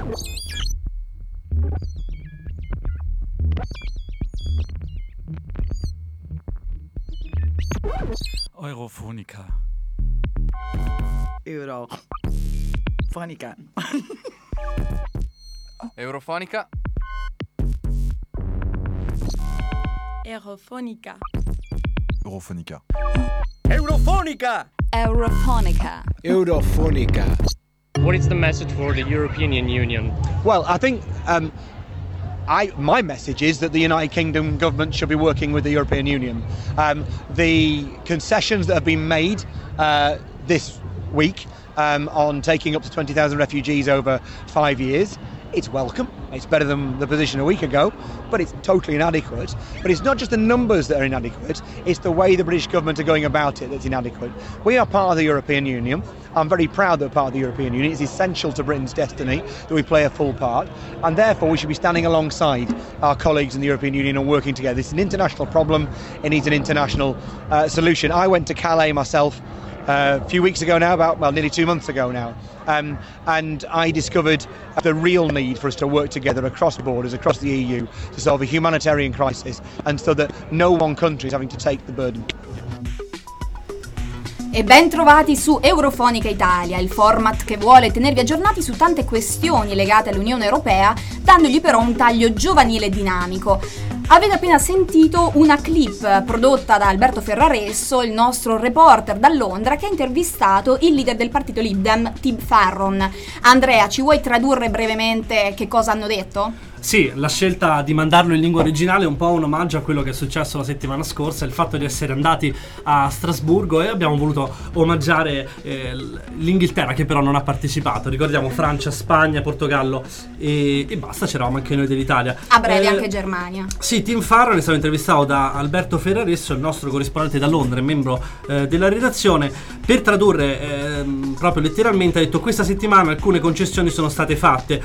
Eurofonica. Eurofonica. Eurofonica. Eurofonica. Eurofonica. Eurofonica. Eurofonica. Eurofonica. What is the message for the European Union? Well, I think my message is that the United Kingdom government should be working with the European Union. The concessions that have been made this week on taking up to 20,000 refugees over 5 years, it's welcome. It's better than the position a week ago, but it's totally inadequate. But it's not just the numbers that are inadequate, it's the way the British government are going about it that's inadequate. We are part of the European Union. I'm very proud that we're part of the European Union. It's essential to Britain's destiny that we play a full part, and therefore we should be standing alongside our colleagues in the European Union and working together. It's an international problem. It needs an international solution. I went to Calais myself a few weeks ago now, nearly 2 months ago now, and I discovered the real need for us to work together across borders, across the EU, to solve a humanitarian crisis, and so that no one country is having to take the burden. E ben trovati su Eurofonica Italia, il format che vuole tenervi aggiornati su tante questioni legate all'Unione Europea, dandogli però un taglio giovanile e dinamico. Avete appena sentito una clip prodotta da Alberto Ferraresso, il nostro reporter da Londra, che ha intervistato il leader del partito Lib Dem, Tib Farron. Andrea, ci vuoi tradurre brevemente che cosa hanno detto? Sì, la scelta di mandarlo in lingua originale è un po' un omaggio a quello che è successo la settimana scorsa, il fatto di essere andati a Strasburgo, e abbiamo voluto omaggiare l'Inghilterra, che però non ha partecipato. Ricordiamo Francia, Spagna, Portogallo e basta, c'eravamo anche noi dell'Italia. A breve anche Germania. Sì, Tim Farron è stato intervistato da Alberto Ferraresso, il nostro corrispondente da Londra e membro della redazione. Per tradurre proprio letteralmente ha detto: questa settimana alcune concessioni sono state fatte,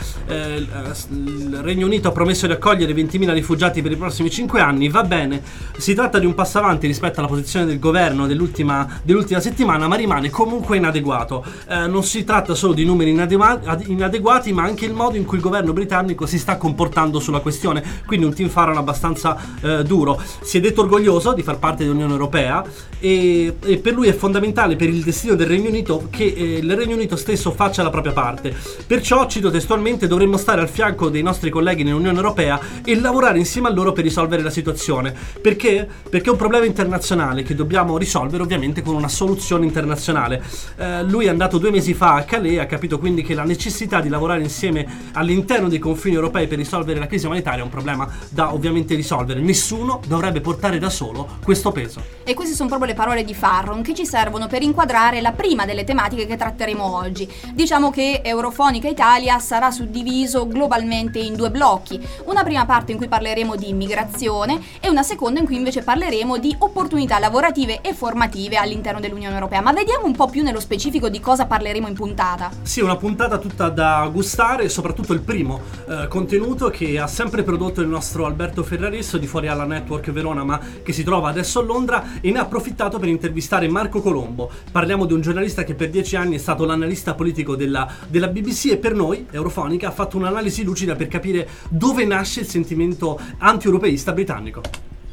il Regno Unito ha promesso di accogliere 20.000 rifugiati per i prossimi 5 anni, va bene, si tratta di un passo avanti rispetto alla posizione del governo dell'ultima settimana, ma rimane comunque inadeguato. Non si tratta solo di numeri inadeguati, ma anche il modo in cui il governo britannico si sta comportando sulla questione. Quindi un Tim Farron abbastanza duro. Si è detto orgoglioso di far parte dell'Unione Europea e per lui è fondamentale per il destino del Regno Unito che il Regno Unito stesso faccia la propria parte. Perciò, cito testualmente, dovremmo stare al fianco dei nostri colleghi nell'Unione Europea e lavorare insieme a loro per risolvere la situazione. Perché? Perché è un problema internazionale che dobbiamo risolvere, ovviamente con una soluzione internazionale. Lui è andato 2 mesi fa a Calais, ha capito quindi che la necessità di lavorare insieme all'interno dei confini europei per risolvere la crisi umanitaria è un problema da ovviamente risolvere. Nessuno dovrebbe portare da solo questo peso. E queste sono proprio le parole di Farron che ci servono per inquadrare la prima delle tematiche che tratteremo oggi. Diciamo che Eurofonica Italia sarà suddiviso globalmente in 2 blocchi. Una prima parte in cui parleremo di immigrazione e una seconda in cui invece parleremo di opportunità lavorative e formative all'interno dell'Unione Europea. Ma vediamo un po' più nello specifico di cosa parleremo in puntata. Sì, una puntata tutta da gustare, soprattutto il primo contenuto che ha sempre prodotto il nostro Alberto Ferraresso di Fuori alla Network Verona, ma che si trova adesso a Londra, e ne ha approfittato per intervistare Marco Colombo. Parliamo di un giornalista che per 10 anni è stato l'analista politico della BBC e per noi, Eurofonica, ha fatto un'analisi lucida per capire dove nasce il sentimento anti-europeista britannico.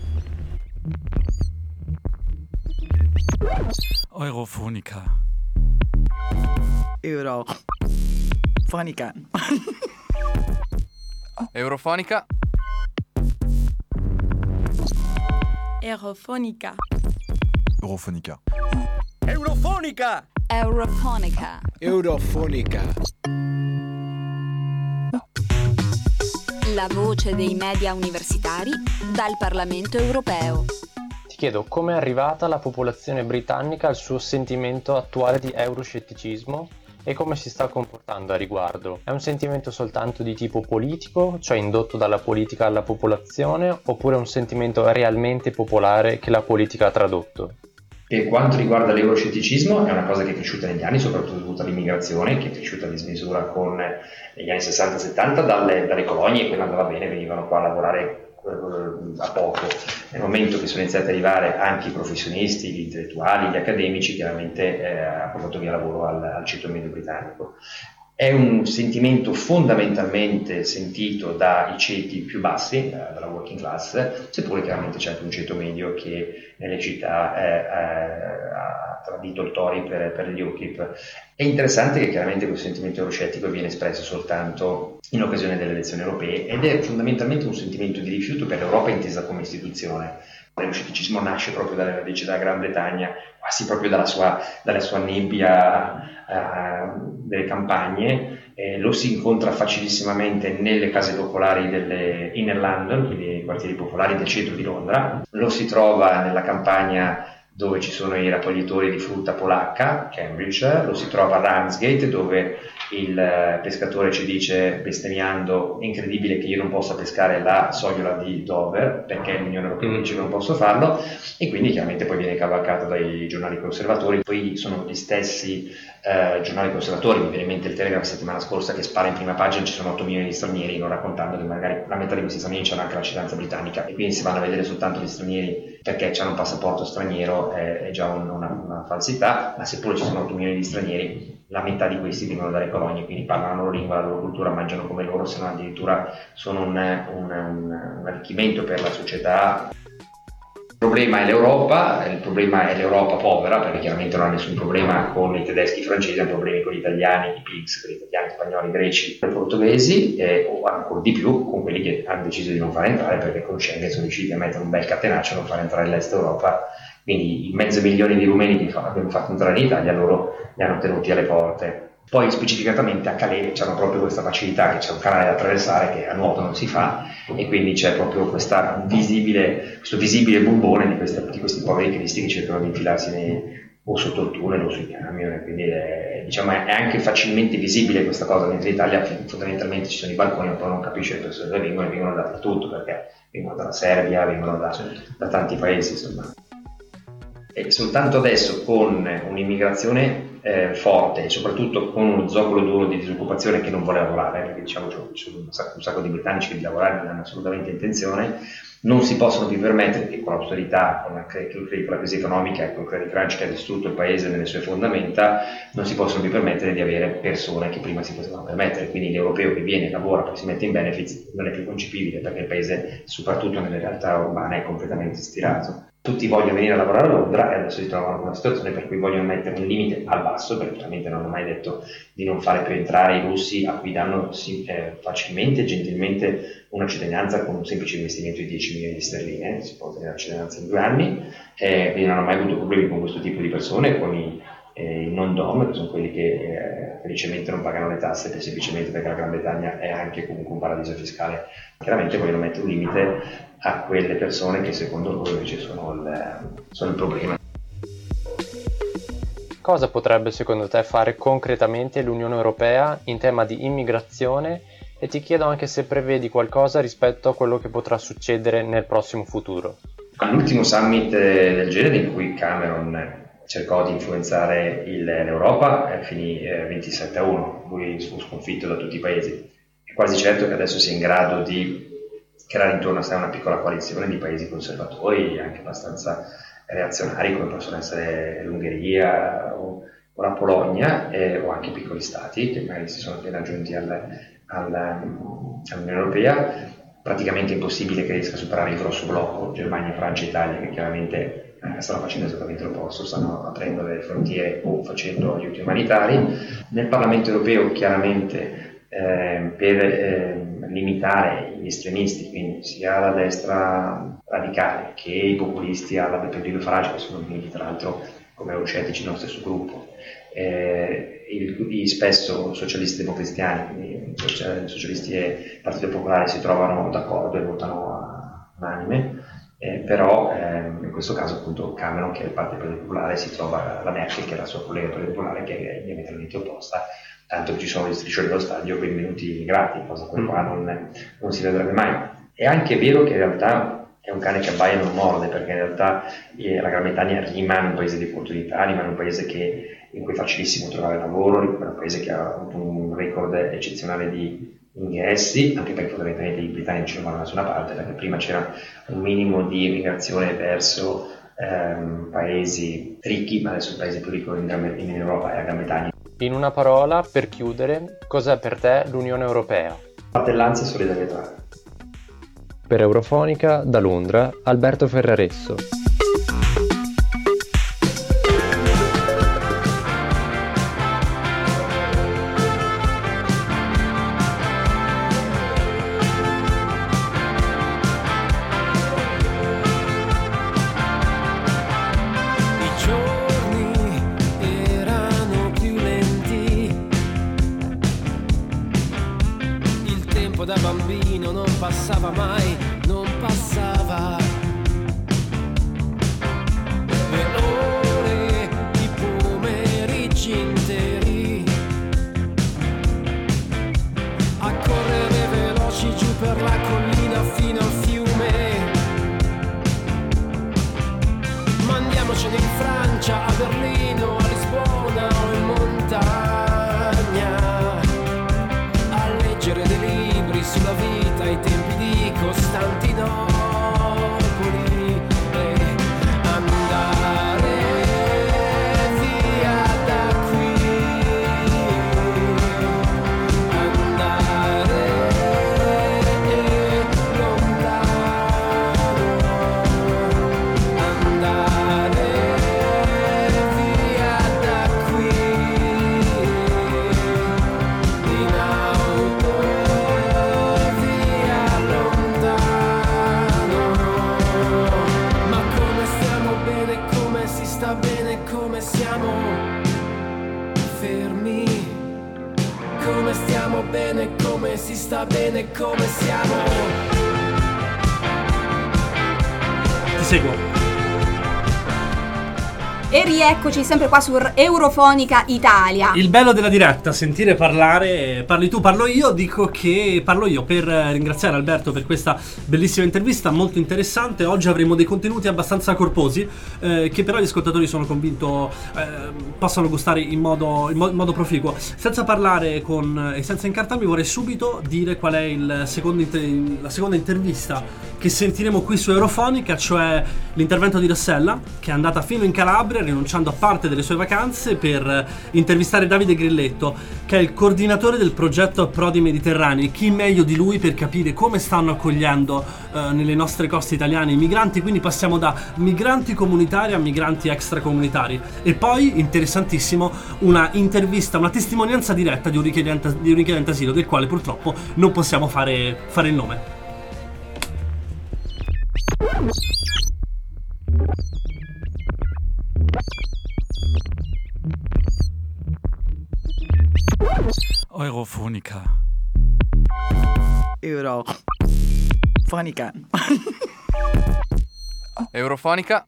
Eurofonica. Eurofonica. Eurofonica. Eurofonica. Eurofonica. Eurofonica. Eurofonica. Eurofonica. La voce dei media universitari dal Parlamento europeo. Ti chiedo, come è arrivata la popolazione britannica al suo sentimento attuale di euroscetticismo e come si sta comportando a riguardo? È un sentimento soltanto di tipo politico, cioè indotto dalla politica alla popolazione, oppure è un sentimento realmente popolare che la politica ha tradotto? Per quanto riguarda l'euroscetticismo, è una cosa che è cresciuta negli anni, soprattutto dovuta all'immigrazione, che è cresciuta a dismisura con negli anni 60-70 dalle colonie, quelle andava bene, venivano qua a lavorare a poco. Nel momento che sono iniziati ad arrivare anche i professionisti, gli intellettuali, gli accademici, chiaramente ha portato via lavoro al ceto medio britannico. È un sentimento fondamentalmente sentito dai ceti più bassi, dalla working class, seppure chiaramente c'è anche un ceto medio che nelle città ha tradito il Tory per gli UKIP. È interessante che chiaramente questo sentimento euroscettico viene espresso soltanto in occasione delle elezioni europee ed è fondamentalmente un sentimento di rifiuto per l'Europa intesa come istituzione. L'euroscetticismo nasce proprio dalla Gran Bretagna, quasi proprio dalla sua nebbia delle campagne, lo si incontra facilissimamente nelle case popolari delle Inner London, quindi nei quartieri popolari del centro di Londra, lo si trova nella campagna dove ci sono i raccoglitori di frutta polacca, Cambridge, lo si trova a Ramsgate dove il pescatore ci dice bestemmiando: è incredibile che io non possa pescare la sogliola di Dover perché l'Unione Europea dice che non posso farlo, e quindi chiaramente poi viene cavalcato dai giornali conservatori. Poi sono gli stessi giornali conservatori, mi viene in mente il Telegraph settimana scorsa che spara in prima pagina ci sono 8 milioni di stranieri, non raccontando che magari la metà di questi stranieri c'hanno anche la cittadinanza britannica e quindi si vanno a vedere soltanto gli stranieri perché hanno un passaporto straniero, è già una falsità, ma seppure ci sono 8 milioni di stranieri, la metà di questi vengono dalle colonie, quindi parlano la loro lingua, la loro cultura, mangiano come loro, se no addirittura sono un arricchimento per la società. Il problema è l'Europa, il problema è l'Europa povera, perché chiaramente non ha nessun problema con i tedeschi, i francesi, ha problemi con gli italiani, i pigs, con gli italiani, spagnoli, greci, i portoghesi, o ancora di più con quelli che hanno deciso di non fare entrare, perché con Schengen sono riusciti a mettere un bel catenaccio a non fare entrare l'Est Europa. Quindi i 500.000 di rumeni che abbiamo fatto entrare in Italia, loro li hanno tenuti alle porte. Poi specificatamente a Calais c'hanno proprio questa facilità che c'è un canale da attraversare che a nuoto non si fa, e quindi c'è proprio questo visibile bubbone di questi poveri cristi che cercano di infilarsi o sotto il tunnel o sui camion, quindi è anche facilmente visibile questa cosa, mentre in Italia fondamentalmente ci sono i balconi, ma poi non capisce le persone dove vengono dappertutto, perché vengono dalla Serbia, vengono da tanti paesi, insomma. E soltanto adesso con un'immigrazione forte e soprattutto con uno zoccolo duro di disoccupazione che non vuole lavorare, perché ci sono un sacco di britannici che di lavorare non hanno assolutamente intenzione, non si possono più permettere, che con l'austerità, con la crisi economica e con il credit crunch che ha distrutto il paese nelle sue fondamenta, non si possono più permettere di avere persone che prima si potevano permettere. Quindi l'europeo che viene, lavora, poi si mette in benefits non è più concepibile, perché il paese, soprattutto nelle realtà urbane, è completamente stirato. Tutti vogliono venire a lavorare a Londra e adesso si trovano in una situazione per cui vogliono mettere un limite al basso, perché chiaramente non hanno mai detto di non fare più entrare i russi a cui danno facilmente e gentilmente una cittadinanza con un semplice investimento di 10 milioni di sterline, si può ottenere la cittadinanza in 2 anni, quindi non hanno mai avuto problemi con questo tipo di persone, con i non-dom, che sono quelli che felicemente non pagano le tasse semplicemente perché la Gran Bretagna è anche comunque un paradiso fiscale. Chiaramente vogliono mettere un limite a quelle persone che secondo loro invece sono il problema. Cosa potrebbe secondo te fare concretamente l'Unione Europea in tema di immigrazione, e ti chiedo anche se prevedi qualcosa rispetto a quello che potrà succedere nel prossimo futuro? All'ultimo summit del genere, in cui Cameron cercò di influenzare l'Europa, finì 27-1, lui fu sconfitto da tutti i paesi. È quasi certo che adesso sia in grado di creare intorno a sé una piccola coalizione di paesi conservatori, anche abbastanza reazionari, come possono essere l'Ungheria o la Polonia, o anche piccoli stati che magari si sono appena aggiunti all'Unione Europea. Praticamente è impossibile che riesca a superare il grosso blocco Germania, Francia e Italia, che chiaramente stanno facendo esattamente l'opposto, stanno aprendo le frontiere o facendo aiuti umanitari. Nel Parlamento Europeo chiaramente per limitare gli estremisti, quindi sia la destra radicale che i populisti alla Beppe Grillo Farage, che sono venuti tra l'altro come euroscettici nello stesso gruppo, i spesso socialisti democristiani, quindi socialisti e Partito Popolare si trovano d'accordo e votano unanime, però in questo caso appunto Cameron, che è il Partito Popolare, si trova la Merkel, che è la sua collega del Partito Popolare, che è diametralmente opposta, tanto che ci sono gli striscioni dello stadio benvenuti grati, cosa che qua non si vedrebbe mai. È anche vero che in realtà è un cane che abbaia e non morde, perché in realtà la Gran Bretagna rimane un paese di opportunità, rimane un paese in cui è facilissimo trovare lavoro, rimane un paese che ha avuto un record eccezionale di ingressi, anche perché fondamentalmente i britannici non vanno da nessuna parte, perché prima c'era un minimo di immigrazione verso paesi ricchi, ma adesso il paese più ricco in Europa è la Gran Bretagna. In una parola, per chiudere, cos'è per te l'Unione Europea? Fratellanza e solidarietà. Per Eurofonica, da Londra, Alberto Ferraresso. Da bambino non passava mai, non passava. E ore di pomeriggi interi a correre veloci giù per la collina fino al fiume. Ma andiamocene in Francia, a Berlino, a Lisbona o in montagna a leggere dei libri sulla vita ai tempi di Costantinopoli e andare via da qui, andare lontano, andare via da qui in auto. Sta bene come siamo fermi, come stiamo bene, come si sta bene, come siamo. Ti seguo. E rieccoci sempre qua su Eurofonica Italia. Il bello della diretta, sentire parlare, parli tu, parlo io, dico che parlo io per ringraziare Alberto per questa bellissima intervista, molto interessante. Oggi avremo dei contenuti abbastanza corposi, che però gli ascoltatori sono convinto possano gustare in modo proficuo. Senza parlare e senza incartarmi, vorrei subito dire qual è la seconda intervista che sentiremo qui su Eurofonica, cioè l'intervento di Rossella, che è andata fino in Calabria, rinunciando a parte delle sue vacanze per intervistare Davide Grilletto, che è il coordinatore del progetto Approdi Mediterranei. Chi meglio di lui per capire come stanno accogliendo nelle nostre coste italiane i migranti. Quindi passiamo da migranti comunitari a migranti extracomunitari. E poi, interessantissimo, una intervista, una testimonianza diretta di un richiedente asilo, del quale purtroppo non possiamo fare il nome. Eurofonica. Eurofonica. Eurofonica.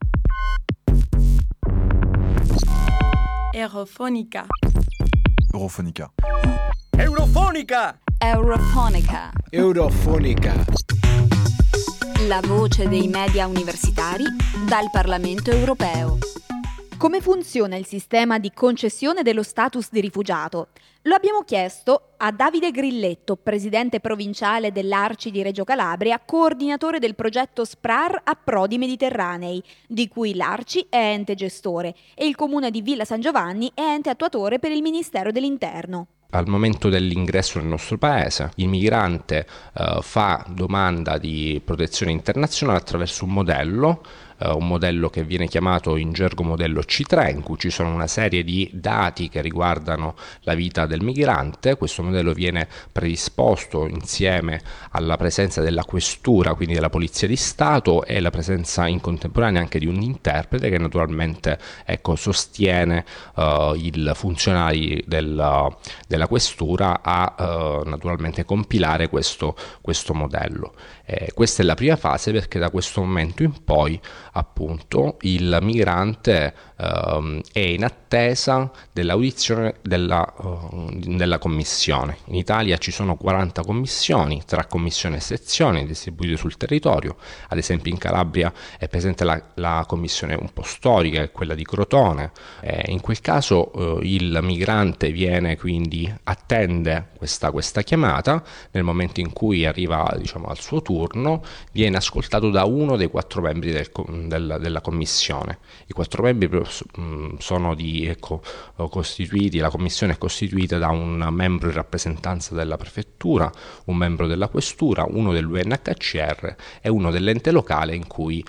Eurofonica. Eurofonica. Eurofonica! Eurofonica. Eurofonica. La voce dei media universitari dal Parlamento europeo. Come funziona il sistema di concessione dello status di rifugiato? Lo abbiamo chiesto a Davide Grilletto, presidente provinciale dell'Arci di Reggio Calabria, coordinatore del progetto SPRAR Approdi Mediterranei, di cui l'Arci è ente gestore e il comune di Villa San Giovanni è ente attuatore per il Ministero dell'Interno. Al momento dell'ingresso nel nostro paese, il migrante fa domanda di protezione internazionale attraverso un modello che viene chiamato in gergo modello C3, in cui ci sono una serie di dati che riguardano la vita del migrante. Questo modello viene predisposto insieme alla presenza della questura, quindi della Polizia di Stato, e la presenza in contemporanea anche di un interprete che naturalmente sostiene i funzionari della questura a naturalmente compilare questo modello. Questa è la prima fase, perché da questo momento in poi appunto il migrante è in attesa dell'audizione della commissione. In Italia ci sono 40 commissioni tra commissioni e sezioni distribuite sul territorio. Ad esempio in Calabria è presente la commissione un po' storica, è quella di Crotone. In quel caso il migrante attende questa chiamata. Nel momento in cui arriva al suo turno, viene ascoltato da uno dei 4 membri della commissione. I 4 membri sono costituiti, la commissione è costituita da un membro in rappresentanza della prefettura, un membro della questura, uno dell'UNHCR e uno dell'ente locale in cui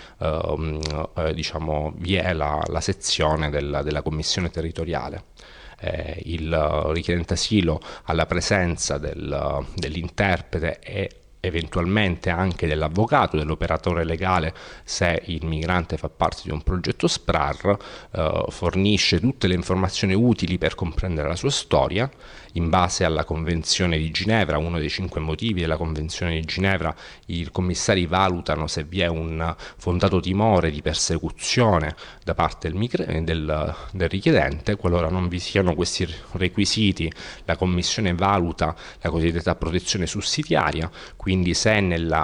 vi è la sezione della commissione territoriale. Il richiedente asilo alla presenza dell'interprete e eventualmente anche dell'avvocato, dell'operatore legale se il migrante fa parte di un progetto SPRAR, fornisce tutte le informazioni utili per comprendere la sua storia. In base alla Convenzione di Ginevra, uno dei 5 motivi della Convenzione di Ginevra, i commissari valutano se vi è un fondato timore di persecuzione da parte del richiedente. Qualora non vi siano questi requisiti, la Commissione valuta la cosiddetta protezione sussidiaria, quindi se nel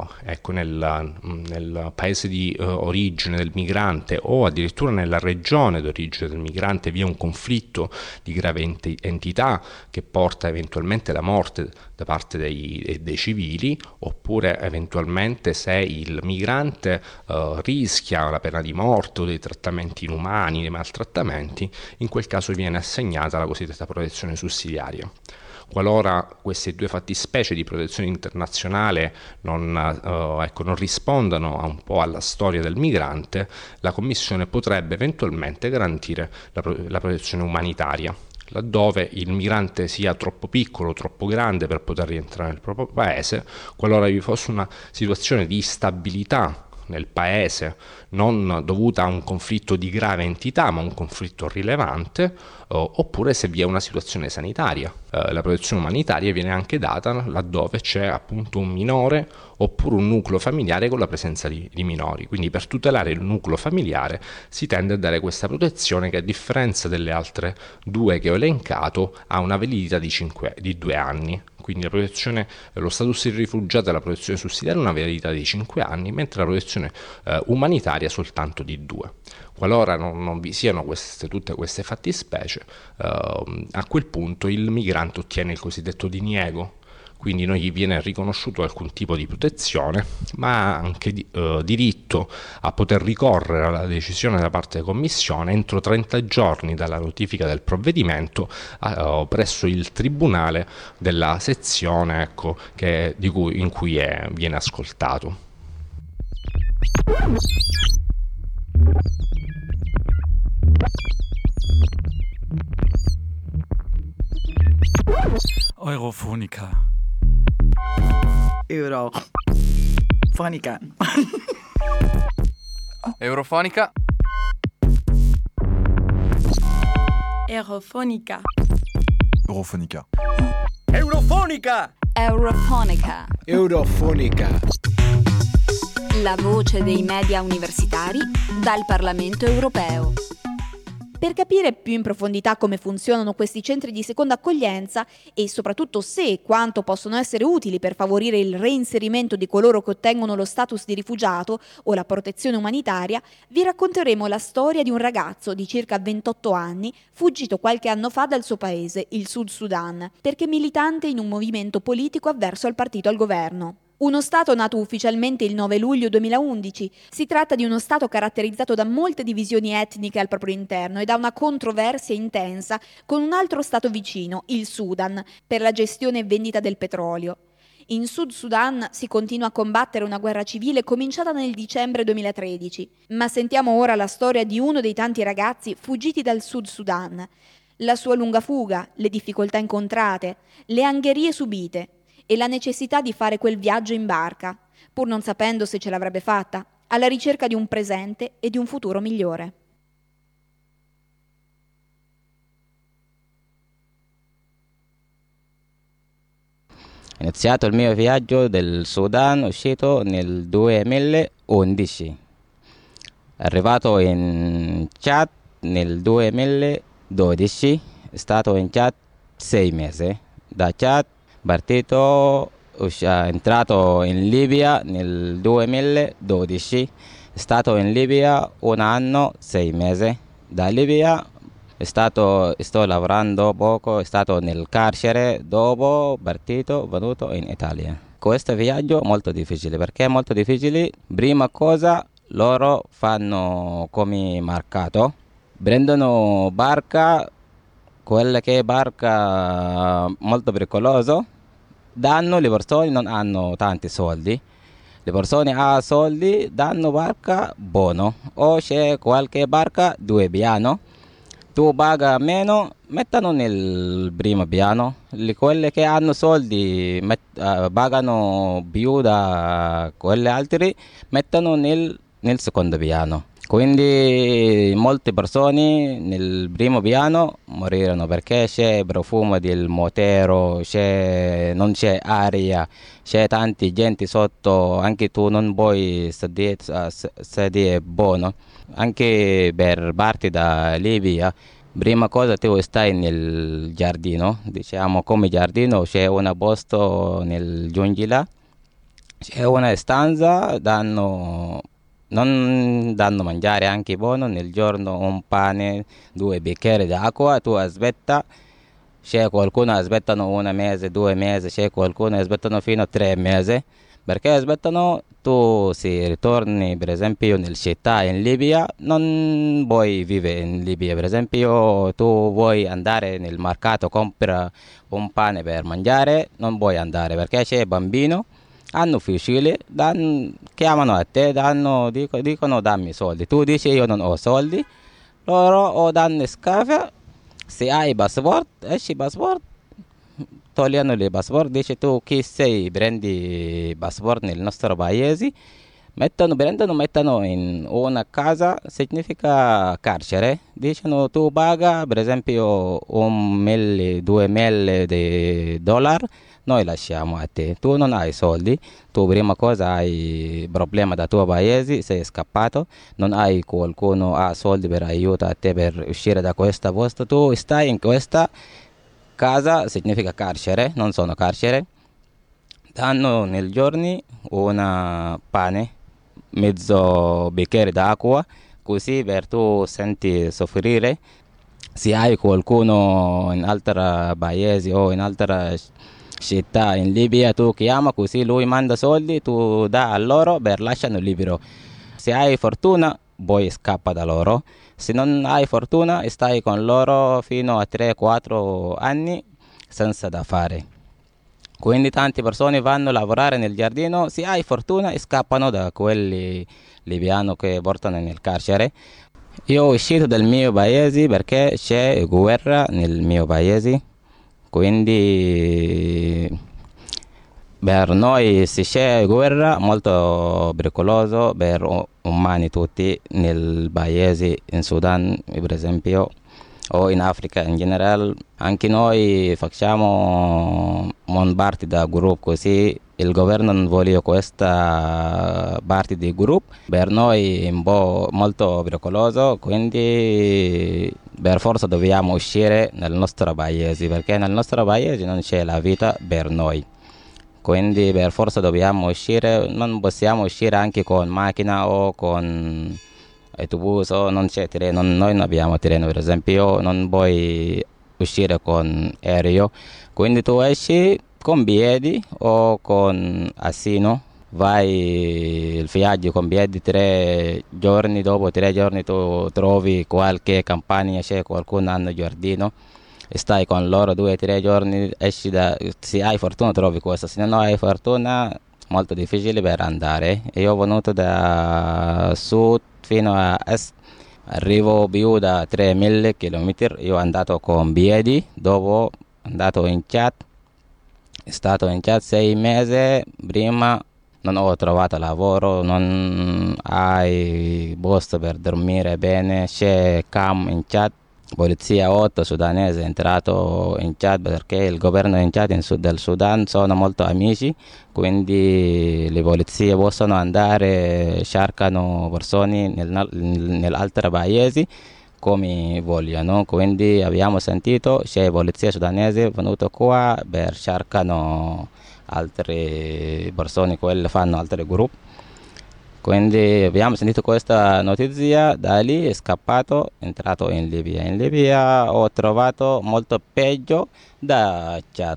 paese di origine del migrante o addirittura nella regione d'origine del migrante vi è un conflitto di grave entità che porta eventualmente alla morte da parte dei civili, oppure eventualmente se il migrante rischia la pena di morte o dei trattamenti inumani, dei maltrattamenti, in quel caso viene assegnata la cosiddetta protezione sussidiaria. Qualora queste due fattispecie di protezione internazionale non rispondano un po' alla storia del migrante, la Commissione potrebbe eventualmente garantire la protezione umanitaria, laddove il migrante sia troppo piccolo o troppo grande per poter rientrare nel proprio paese. Qualora vi fosse una situazione di instabilità nel paese non dovuta a un conflitto di grave entità ma un conflitto rilevante, oppure se vi è una situazione sanitaria. La protezione umanitaria viene anche data laddove c'è appunto un minore oppure un nucleo familiare con la presenza di minori. Quindi per tutelare il nucleo familiare si tende a dare questa protezione che, a differenza delle altre due che ho elencato, ha una validità di 2 anni. Quindi la protezione, lo status di rifugiato e la protezione sussidiaria una validità di 5 anni, mentre la protezione umanitaria soltanto di 2. Qualora non vi siano tutte queste fattispecie, a quel punto il migrante ottiene il cosiddetto diniego. Quindi non gli viene riconosciuto alcun tipo di protezione, ma ha anche diritto a poter ricorrere alla decisione da parte della Commissione entro 30 giorni dalla notifica del provvedimento presso il tribunale della sezione in cui viene ascoltato. Eurofonica. Eurofonica. Eurofonica. Eurofonica. Eurofonica. Eurofonica. Eurofonica. Eurofonica. La voce dei media universitari dal Parlamento europeo. Per capire più in profondità come funzionano questi centri di seconda accoglienza e soprattutto se e quanto possono essere utili per favorire il reinserimento di coloro che ottengono lo status di rifugiato o la protezione umanitaria, vi racconteremo la storia di un ragazzo di circa 28 anni fuggito qualche anno fa dal suo paese, il Sud Sudan, perché militante in un movimento politico avverso al partito al governo. Uno Stato nato ufficialmente il 9 luglio 2011, si tratta di uno Stato caratterizzato da molte divisioni etniche al proprio interno e da una controversia intensa con un altro Stato vicino, il Sudan, per la gestione e vendita del petrolio. In Sud Sudan si continua a combattere una guerra civile cominciata nel dicembre 2013, ma sentiamo ora la storia di uno dei tanti ragazzi fuggiti dal Sud Sudan, la sua lunga fuga, le difficoltà incontrate, le angherie subite e la necessità di fare quel viaggio in barca, pur non sapendo se ce l'avrebbe fatta, alla ricerca di un presente e di un futuro migliore. Ho iniziato il mio viaggio del Sudan uscito nel 2011. Arrivato in Chad nel 2012, è stato in Chad 6 mesi. Da Chad partito, entrato in Libia nel 2012, è stato in Libia 1 anno 6 mesi. Da Libia sto lavorando poco, è stato nel carcere, dopo partito, venuto in Italia. Questo viaggio è molto difficile, perché è molto difficile. Prima cosa, loro fanno come mercato, prendono barca, quella che è barca molto pericolosa, danno le persone non hanno tanti soldi. Le persone hanno soldi, danno barca buono, o c'è qualche barca 2 piano, tu paga meno, mettono nel primo piano, quelle che hanno soldi pagano più da quelle altre, mettono nel secondo piano. Quindi molte persone nel primo piano morirono perché c'è profumo del motore, non c'è aria, c'è tanta gente sotto, anche tu non puoi sedere buono. Anche per parte da Libia, prima cosa tu stai nel giardino, diciamo come giardino, c'è un posto nel giungla, c'è una stanza, non danno mangiare anche buono, nel giorno un pane, 2 bicchieri d'acqua, tu aspetta, c'è qualcuno aspettano 1 mese, 2 mesi, c'è qualcuno aspettano fino a 3 mesi, perché aspettano tu si ritorni per esempio nel città in Libia, non vuoi vivere in Libia, per esempio tu vuoi andare nel mercato, compra un pane per mangiare, non vuoi andare perché c'è bambino, hanno fucili, chiamano a te, dicono dammi soldi, tu dici io non ho soldi, loro o danno scafa, se hai passport, esci passport, togliano il passport, dici tu chi sei, prendi passport nel nostro paese, mettono in una casa, significa carcere, dicono tu paga per esempio 1.000, 2.000 di dollari, noi lasciamo a te, tu non hai soldi, tu prima cosa hai problema da tuo paese, sei scappato, non hai qualcuno ha soldi per aiutare te per uscire da questa posto, tu stai in questa casa, significa carcere, non sono carcere, danno nel giorno una pane, mezzo bicchiere d'acqua, così per tu senti soffrire, se hai qualcuno in altro paese o in altra città in Libia tu chiama così lui manda soldi, tu dà a loro per lasciano libero. Se hai fortuna poi scappa da loro, se non hai fortuna stai con loro fino a 3-4 anni senza da fare. Quindi tante persone vanno a lavorare nel giardino, se hai fortuna scappano da quelli libiani che portano nel carcere. Io ho uscito dal mio paese perché c'è guerra nel mio paese. Quindi per noi se c'è guerra molto pericoloso per umani tutti nel paese in Sudan per esempio o in Africa in generale, anche noi facciamo un parte da gruppo così il governo non vuole questa parte di gruppo, per noi è un po' molto pericoloso, quindi per forza dobbiamo uscire nel nostro paese perché nel nostro paese non c'è la vita per noi, quindi per forza dobbiamo uscire, non possiamo uscire anche con macchina o con autobus o non c'è treno, noi non abbiamo treno per esempio, non puoi uscire con aereo, quindi tu esci con piedi o con asino, vai il viaggio con piedi 3 giorni, dopo 3 giorni tu trovi qualche campagna, c'è qualcuno hanno giardino, stai con loro 2-3 giorni, esci se hai fortuna trovi questo, se non hai fortuna molto difficile per andare. Io ho venuto da sud fino a est, arrivo più da 3.000 km, io ho andato con piedi, dopo andato in Chad, è stato in Chad 6 mesi, prima non ho trovato lavoro, non hai posto per dormire bene, c'è camp in Chad, polizia 8 sudanese è entrato in Chad perché il governo in Chad del Sudan sono molto amici, quindi le polizie possono andare, cercano persone nell'altro paese come vogliono, quindi abbiamo sentito c'è polizia sudanese venuto qua per cercano altre persone, quelli fanno altri gruppi, quindi abbiamo sentito questa notizia, da lì è scappato, è entrato in Libia. In Libia ho trovato molto peggio da Chad,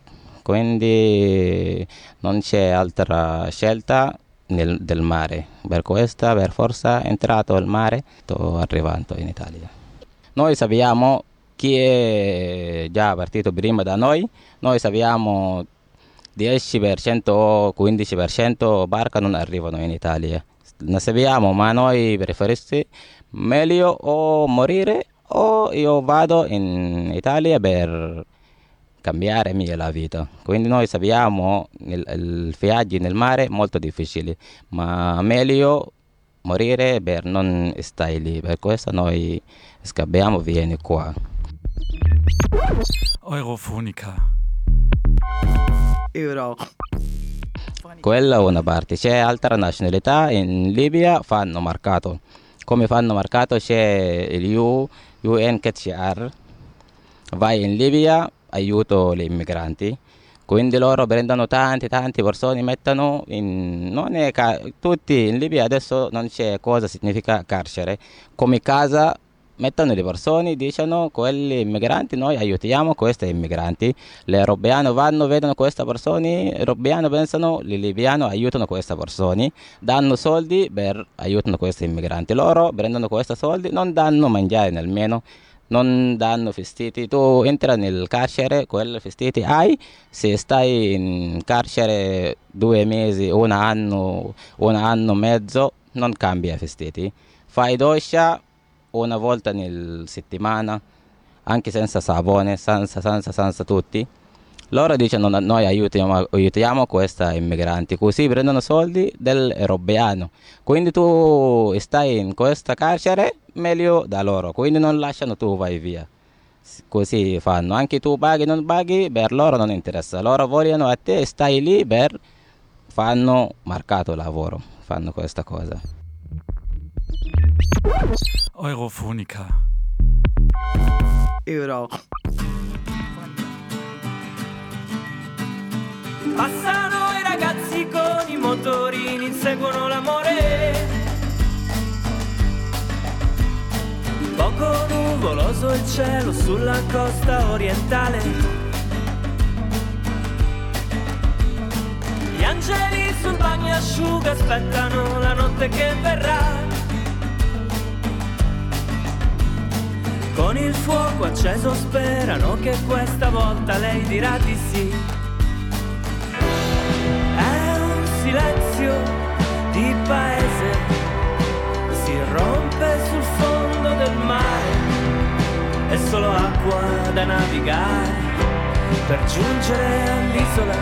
quindi non c'è altra scelta del mare, per questa per forza è entrato il mare, sto arrivando in Italia. Noi sappiamo chi è già partito prima da noi sappiamo 10% o 15% barca non arrivano in Italia. Non sappiamo, ma noi preferisci meglio o morire o io vado in Italia per cambiare la vita. Quindi noi sappiamo il viaggio nel mare è molto difficile, ma meglio morire per non stare lì. Per questo noi scappiamo vieni qua. Eurofonica. Quella è una parte. C'è altra nazionalità in Libia fanno marcato. Come fanno marcato c'è il UNHCR. Vai in Libia, aiuto gli immigranti. Quindi loro prendono tante persone, mettono non è tutti in Libia adesso non c'è cosa significa carcere. Come casa mettono le persone, dicono quelli immigranti, noi aiutiamo questi immigranti. Gli europeani vanno, vedono queste persone, gli europeani pensano, gli libiani aiutano queste persone, danno soldi per aiutano questi immigranti. Loro prendono questi soldi, non danno mangiare nemmeno, non danno vestiti. Tu entri nel carcere, quei vestiti hai, se stai in carcere 2 mesi, un anno e mezzo, non cambia vestiti. Fai doccia una volta nella settimana, anche senza sapone, senza tutti. Loro dicono noi aiutiamo questi immigranti, così prendono soldi dell'europeano. Quindi tu stai in questa carcere, meglio da loro, quindi non lasciano tu vai via. Così fanno, anche tu paghi non paghi, per loro non interessa. Loro vogliono a te, stai lì per fanno marcato lavoro, fanno questa cosa. Eurofonica. Passano i ragazzi con i motorini, inseguono l'amore. Poco nuvoloso il cielo sulla costa orientale. Gli angeli sul bagnasciuga aspettano la notte che verrà. Con il fuoco acceso sperano che questa volta lei dirà di sì. È un silenzio di paese, si rompe sul fondo del mare. È solo acqua da navigare per giungere all'isola.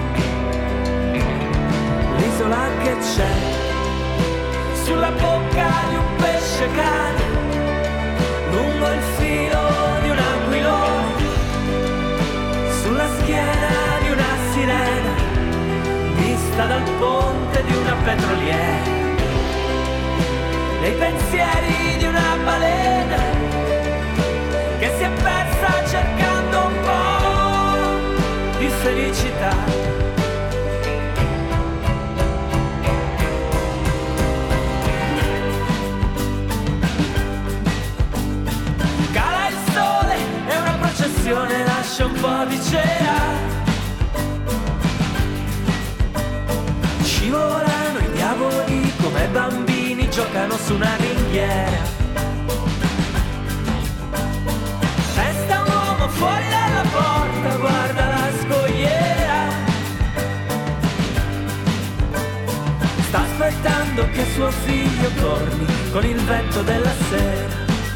L'isola che c'è sulla bocca di un pesce cane, lungo il filo di un aquilone, sulla schiena di una sirena, vista dal ponte di una petroliera, nei pensieri di una balena che si è persa cercando un po' di felicità. Lascia un po' di cera, scivolano i diavoli come bambini, giocano su una ringhiera. Resta un uomo fuori dalla porta, guarda la scogliera. Sta aspettando che suo figlio torni con il vento della sera.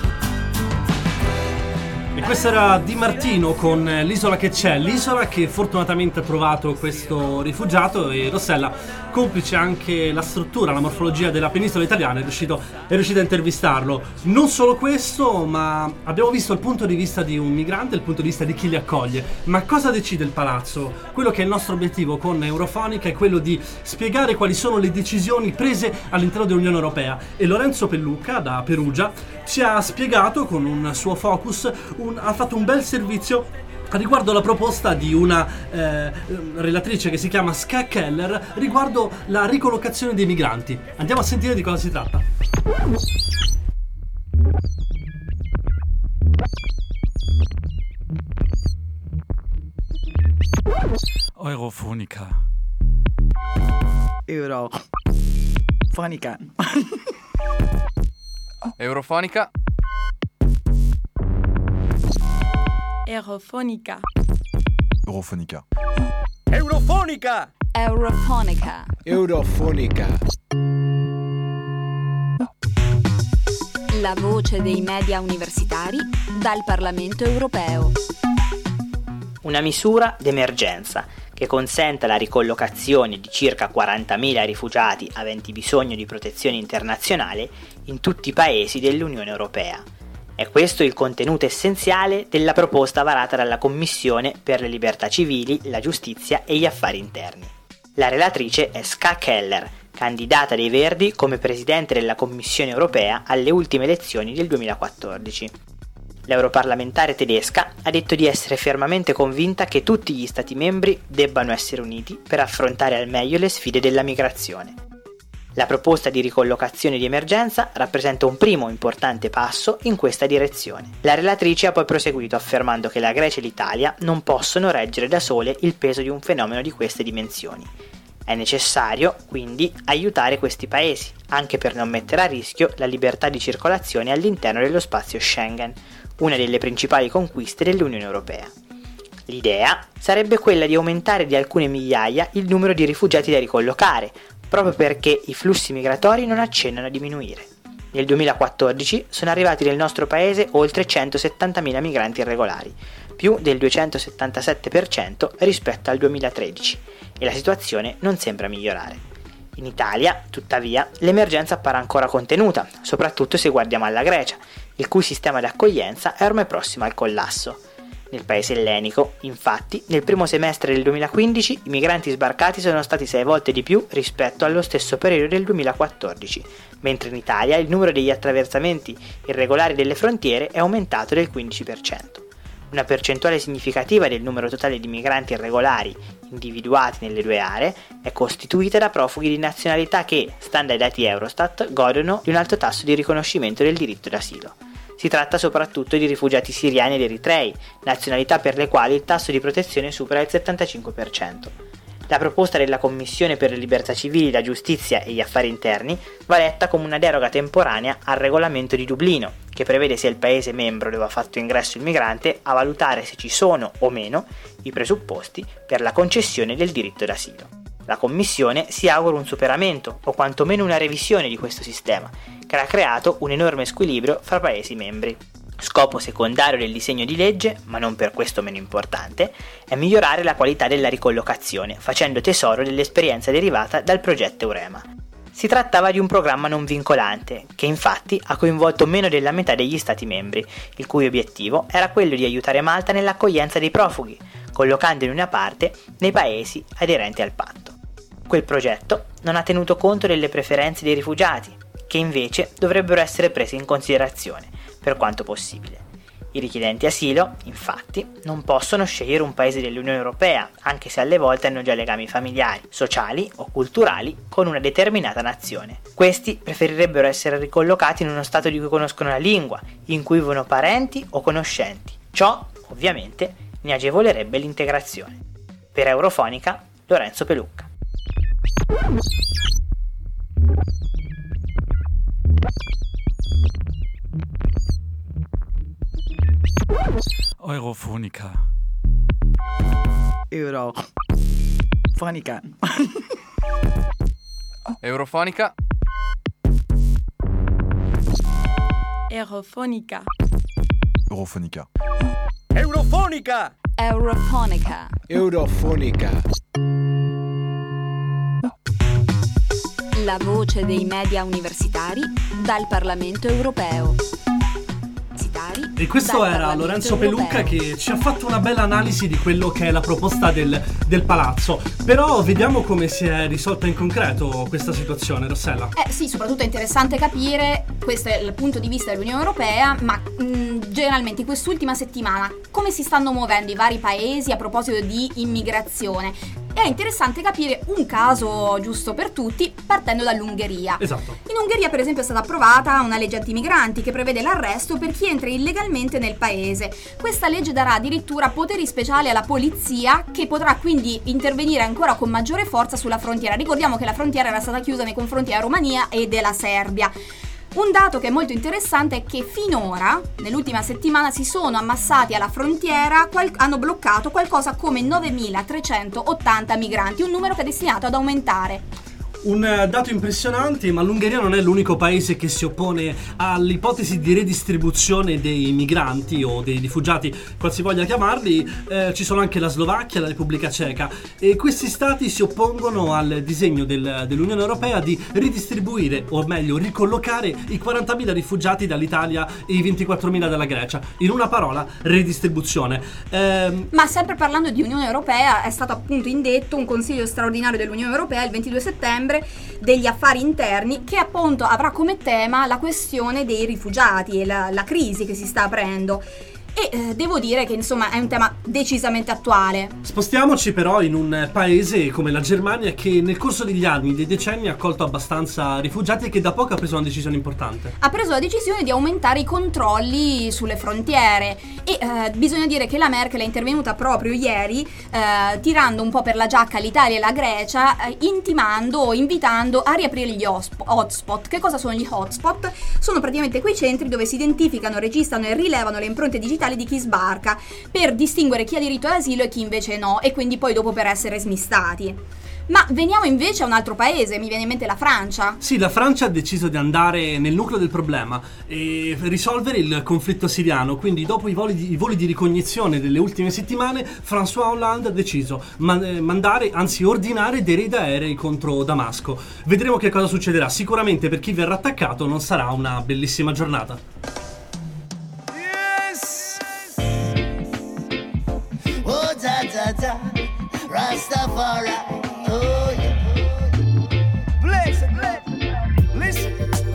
E questo era Di Martino con L'isola che c'è, l'isola che fortunatamente ha trovato questo rifugiato, e Rossella, complice anche la struttura, la morfologia della penisola italiana, è riuscito a intervistarlo. Non solo questo, ma abbiamo visto il punto di vista di un migrante, il punto di vista di chi li accoglie. Ma cosa decide il palazzo? Quello che è il nostro obiettivo con Eurofonica è quello di spiegare quali sono le decisioni prese all'interno dell'Unione Europea, e Lorenzo Pellucca da Perugia ci ha spiegato con un suo focus, ha fatto un bel servizio riguardo la proposta di una relatrice che si chiama Ska Keller riguardo la ricollocazione dei migranti. Andiamo a sentire di cosa si tratta. Eurofonica. Eurofonica. Eurofonica. Eurofonica. Eurofonica. Eurofonica. Eurofonica. Eurofonica. La voce dei media universitari dal Parlamento europeo. Una misura d'emergenza che consenta la ricollocazione di circa 40.000 rifugiati aventi bisogno di protezione internazionale in tutti i paesi dell'Unione Europea. È questo il contenuto essenziale della proposta varata dalla Commissione per le libertà civili, la giustizia e gli affari interni. La relatrice è Ska Keller, candidata dei Verdi come presidente della Commissione Europea alle ultime elezioni del 2014. L'europarlamentare tedesca ha detto di essere fermamente convinta che tutti gli Stati membri debbano essere uniti per affrontare al meglio le sfide della migrazione. La proposta di ricollocazione di emergenza rappresenta un primo importante passo in questa direzione. La relatrice ha poi proseguito affermando che la Grecia e l'Italia non possono reggere da sole il peso di un fenomeno di queste dimensioni. È necessario, quindi, aiutare questi paesi, anche per non mettere a rischio la libertà di circolazione all'interno dello spazio Schengen, una delle principali conquiste dell'Unione Europea. L'idea sarebbe quella di aumentare di alcune migliaia il numero di rifugiati da ricollocare, proprio perché i flussi migratori non accennano a diminuire. Nel 2014 sono arrivati nel nostro paese oltre 170.000 migranti irregolari, più del 277% rispetto al 2013, e la situazione non sembra migliorare. In Italia, tuttavia, l'emergenza appare ancora contenuta, soprattutto se guardiamo alla Grecia, il cui sistema di accoglienza è ormai prossimo al collasso. Nel paese ellenico, infatti, nel primo semestre del 2015 i migranti sbarcati sono stati 6 volte di più rispetto allo stesso periodo del 2014, mentre in Italia il numero degli attraversamenti irregolari delle frontiere è aumentato del 15%. Una percentuale significativa del numero totale di migranti irregolari individuati nelle due aree è costituita da profughi di nazionalità che, stando ai dati Eurostat, godono di un alto tasso di riconoscimento del diritto d'asilo. Si tratta soprattutto di rifugiati siriani ed eritrei, nazionalità per le quali il tasso di protezione supera il 75%. La proposta della Commissione per le libertà civili, la giustizia e gli affari interni va letta come una deroga temporanea al regolamento di Dublino, che prevede sia il paese membro dove ha fatto ingresso il migrante a valutare se ci sono o meno i presupposti per la concessione del diritto d'asilo. La Commissione si augura un superamento o quantomeno una revisione di questo sistema, che ha creato un enorme squilibrio fra Paesi membri. Scopo secondario del disegno di legge, ma non per questo meno importante, è migliorare la qualità della ricollocazione, facendo tesoro dell'esperienza derivata dal progetto Eurema. Si trattava di un programma non vincolante, che infatti ha coinvolto meno della metà degli Stati membri, il cui obiettivo era quello di aiutare Malta nell'accoglienza dei profughi, collocandoli una parte nei paesi aderenti al patto. Quel progetto non ha tenuto conto delle preferenze dei rifugiati, che invece dovrebbero essere prese in considerazione, per quanto possibile. I richiedenti asilo, infatti, non possono scegliere un paese dell'Unione Europea, anche se alle volte hanno già legami familiari, sociali o culturali con una determinata nazione. Questi preferirebbero essere ricollocati in uno stato di cui conoscono la lingua, in cui vivono parenti o conoscenti. Ciò, ovviamente, ne agevolerebbe l'integrazione. Per Eurofonica, Lorenzo Pelucca. Eurofonica. Eurofonica. Eurofonica. Eurofonica. Eurofonica. Eurofonica. Eurofonica. Eurofonica. La voce dei media universitari dal Parlamento europeo. E questo era Lorenzo Pelucca che ci ha fatto una bella analisi di quello che è la proposta del palazzo. Però vediamo come si è risolta in concreto questa situazione, Rossella. Sì, soprattutto è interessante capire, questo è il punto di vista dell'Unione Europea, ma generalmente in quest'ultima settimana come si stanno muovendo i vari paesi a proposito di immigrazione. È interessante capire un caso giusto per tutti, partendo dall'Ungheria. Esatto. In Ungheria, per esempio, è stata approvata una legge antimigranti che prevede l'arresto per chi entra illegalmente nel paese. Questa legge darà addirittura poteri speciali alla polizia, che potrà quindi intervenire ancora con maggiore forza sulla frontiera. Ricordiamo che la frontiera era stata chiusa nei confronti della Romania e della Serbia. Un dato che è molto interessante è che finora, nell'ultima settimana, si sono ammassati alla frontiera, hanno bloccato qualcosa come 9.380 migranti, un numero che è destinato ad aumentare. Un dato impressionante, ma l'Ungheria non è l'unico paese che si oppone all'ipotesi di redistribuzione dei migranti o dei rifugiati, qualsivoglia chiamarli. Ci sono anche la Slovacchia e la Repubblica Ceca, e questi stati si oppongono al disegno dell'Unione Europea di ridistribuire, o meglio ricollocare, i 40.000 rifugiati dall'Italia e i 24.000 dalla Grecia. In una parola, redistribuzione. Ma sempre parlando di Unione Europea, è stato appunto indetto un Consiglio straordinario dell'Unione Europea il 22 settembre degli affari interni, che appunto avrà come tema la questione dei rifugiati e la crisi che si sta aprendo. E devo dire che insomma è un tema decisamente attuale. Spostiamoci però in un paese come la Germania, che nel corso degli anni, dei decenni, ha accolto abbastanza rifugiati e che da poco ha preso una decisione importante. Ha preso la decisione di aumentare i controlli sulle frontiere e bisogna dire che la Merkel è intervenuta proprio ieri tirando un po' per la giacca l'Italia e la Grecia, invitando a riaprire gli hotspot. Che cosa sono gli hotspot? Sono praticamente quei centri dove si identificano, registrano e rilevano le impronte digitali di chi sbarca, per distinguere chi ha diritto all'asilo e chi invece no, e quindi poi dopo per essere smistati. Ma veniamo invece a un altro paese, mi viene in mente la Francia. Sì, la Francia ha deciso di andare nel nucleo del problema e risolvere il conflitto siriano. Quindi dopo i voli di ricognizione delle ultime settimane, François Hollande ha deciso mandare, anzi ordinare dei raid aerei contro Damasco. Vedremo che cosa succederà. Sicuramente per chi verrà attaccato non sarà una bellissima giornata. Rastafari, oh yeah. Bless, listen.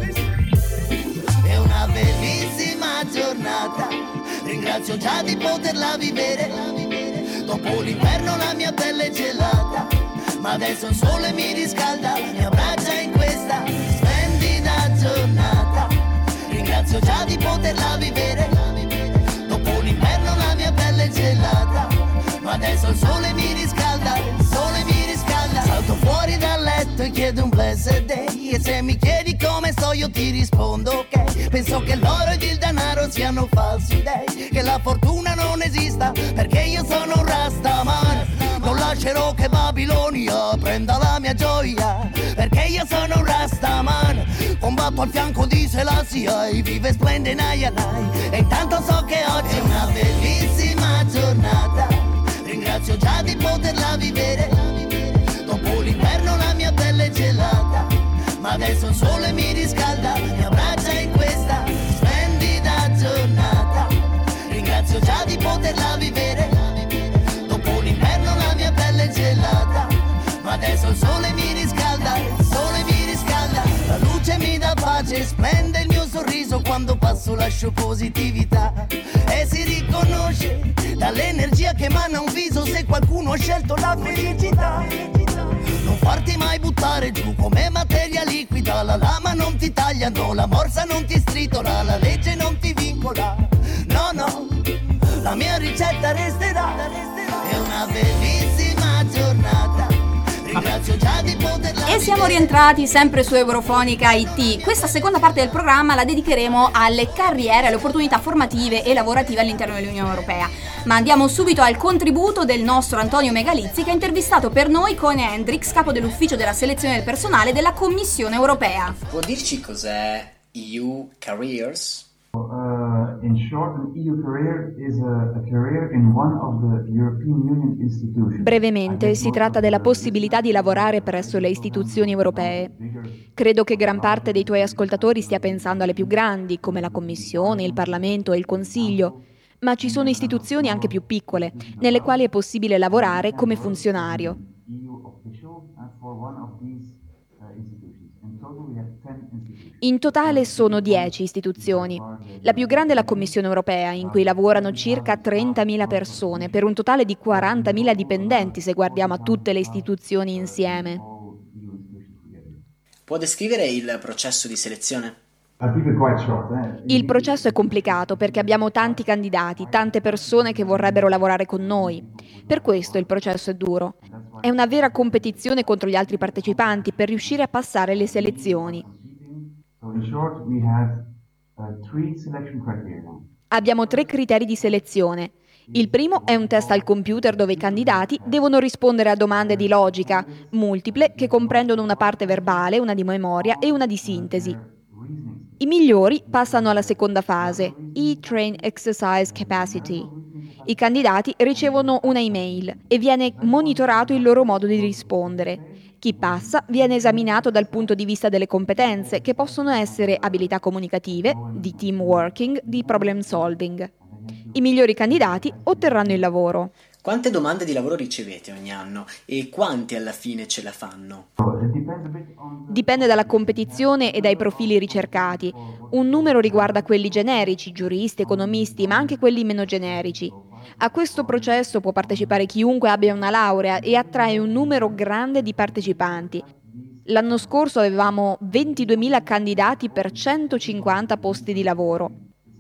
È una bellissima giornata, ringrazio già di poterla vivere. Dopo l'inverno la mia pelle è gelata, ma adesso il sole mi riscalda, mi abbraccia in questa splendida giornata. Ringrazio già di poterla vivere. Dopo l'inverno la mia pelle è gelata, ma adesso il sole mi riscalda, il sole mi riscalda. Salto fuori dal letto e chiedo un blessed day, e se mi chiedi come sto io ti rispondo ok. Penso che l'oro ed il denaro siano falsi dei, che la fortuna non esista, perché io sono un Rastaman. Non lascerò che Babilonia prenda la mia gioia, perché io sono un Rastaman. Combatto al fianco di Selassie, vive splende Nayanai, e intanto so che oggi è una bellissima giornata. Ringrazio già di poterla vivere. Dopo l'inverno la mia pelle è gelata, ma adesso il sole mi riscalda, mi abbraccia in questa splendida giornata. Ringrazio già di poterla vivere. Dopo l'inverno la mia pelle è gelata, ma adesso il sole mi riscalda, il sole mi riscalda. La luce mi dà pace, splende il mio sorriso, quando passo lascio positività e si riconosce dall'energia che emana un viso se qualcuno ha scelto la felicità. Non farti mai buttare giù come materia liquida, la lama non ti taglia, no, la morsa non ti stritola, la legge non ti vincola, no, la mia ricetta resterà. È una bellissima giornata, ringrazio già di poterla. E siamo rientrati sempre su Eurofonica IT. Questa seconda parte del programma la dedicheremo alle carriere, alle opportunità formative e lavorative all'interno dell'Unione Europea. Ma andiamo subito al contributo del nostro Antonio Megalizzi, che ha intervistato per noi Koen Hendricks, capo dell'ufficio della selezione del personale della Commissione Europea. Può dirci cos'è EU Careers? In short, an EU career is a career in one of the European Union institutions. Brevemente, si tratta della possibilità di lavorare presso le istituzioni europee. Credo che gran parte dei tuoi ascoltatori stia pensando alle più grandi, come la Commissione, il Parlamento e il Consiglio, ma ci sono istituzioni anche più piccole, nelle quali è possibile lavorare come funzionario. In totale sono 10 istituzioni. La più grande è la Commissione Europea, in cui lavorano circa 30.000 persone, per un totale di 40.000 dipendenti se guardiamo a tutte le istituzioni insieme. Può descrivere il processo di selezione? Il processo è complicato perché abbiamo tanti candidati, tante persone che vorrebbero lavorare con noi. Per questo il processo è duro. È una vera competizione contro gli altri partecipanti per riuscire a passare le selezioni. So in short, we have 3 selection criteria. Abbiamo 3 criteri di selezione. Il primo è un test al computer dove i candidati devono rispondere a domande di logica, multiple, che comprendono una parte verbale, una di memoria e una di sintesi. I migliori passano alla seconda fase, E-Train Exercise Capacity. I candidati ricevono una email e viene monitorato il loro modo di rispondere. Chi passa viene esaminato dal punto di vista delle competenze, che possono essere abilità comunicative, di team working, di problem solving. I migliori candidati otterranno il lavoro. Quante domande di lavoro ricevete ogni anno e quanti alla fine ce la fanno? Dipende dalla competizione e dai profili ricercati. Un numero riguarda quelli generici, giuristi, economisti, ma anche quelli meno generici. A questo processo può partecipare chiunque abbia una laurea e attrae un numero grande di partecipanti. L'anno scorso avevamo 22.000 candidati per 150 posti di lavoro.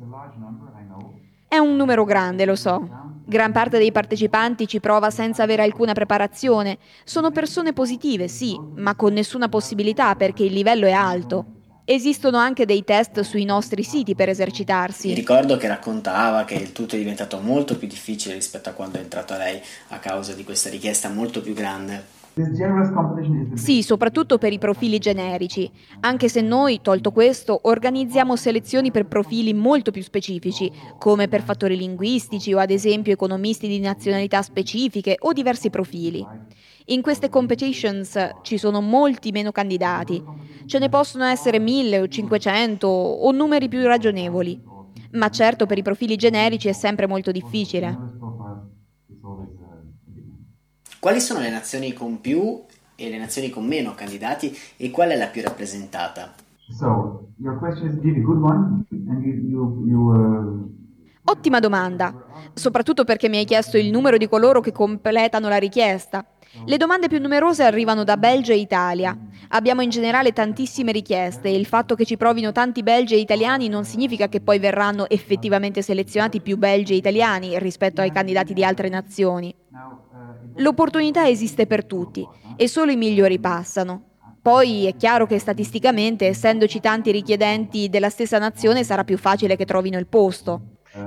È un numero grande, lo so. Gran parte dei partecipanti ci prova senza avere alcuna preparazione. Sono persone positive, sì, ma con nessuna possibilità perché il livello è alto. Esistono anche dei test sui nostri siti per esercitarsi. Mi ricordo che raccontava che il tutto è diventato molto più difficile rispetto a quando è entrato lei a causa di questa richiesta molto più grande. Sì, soprattutto per i profili generici, anche se noi, tolto questo, organizziamo selezioni per profili molto più specifici, come per fattori linguistici o ad esempio economisti di nazionalità specifiche o diversi profili. In queste competitions ci sono molti meno candidati, ce ne possono essere 1.000 o 500 o numeri più ragionevoli, ma certo per i profili generici è sempre molto difficile. Quali sono le nazioni con più e le nazioni con meno candidati e qual è la più rappresentata? So, your question is indeed a good one, and Ottima domanda, soprattutto perché mi hai chiesto il numero di coloro che completano la richiesta. Le domande più numerose arrivano da Belgio e Italia. Abbiamo in generale tantissime richieste e il fatto che ci provino tanti belgi e italiani non significa che poi verranno effettivamente selezionati più belgi e italiani rispetto ai candidati di altre nazioni. L'opportunità esiste per tutti e solo i migliori passano. Poi è chiaro che statisticamente, essendoci tanti richiedenti della stessa nazione, sarà più facile che trovino il posto.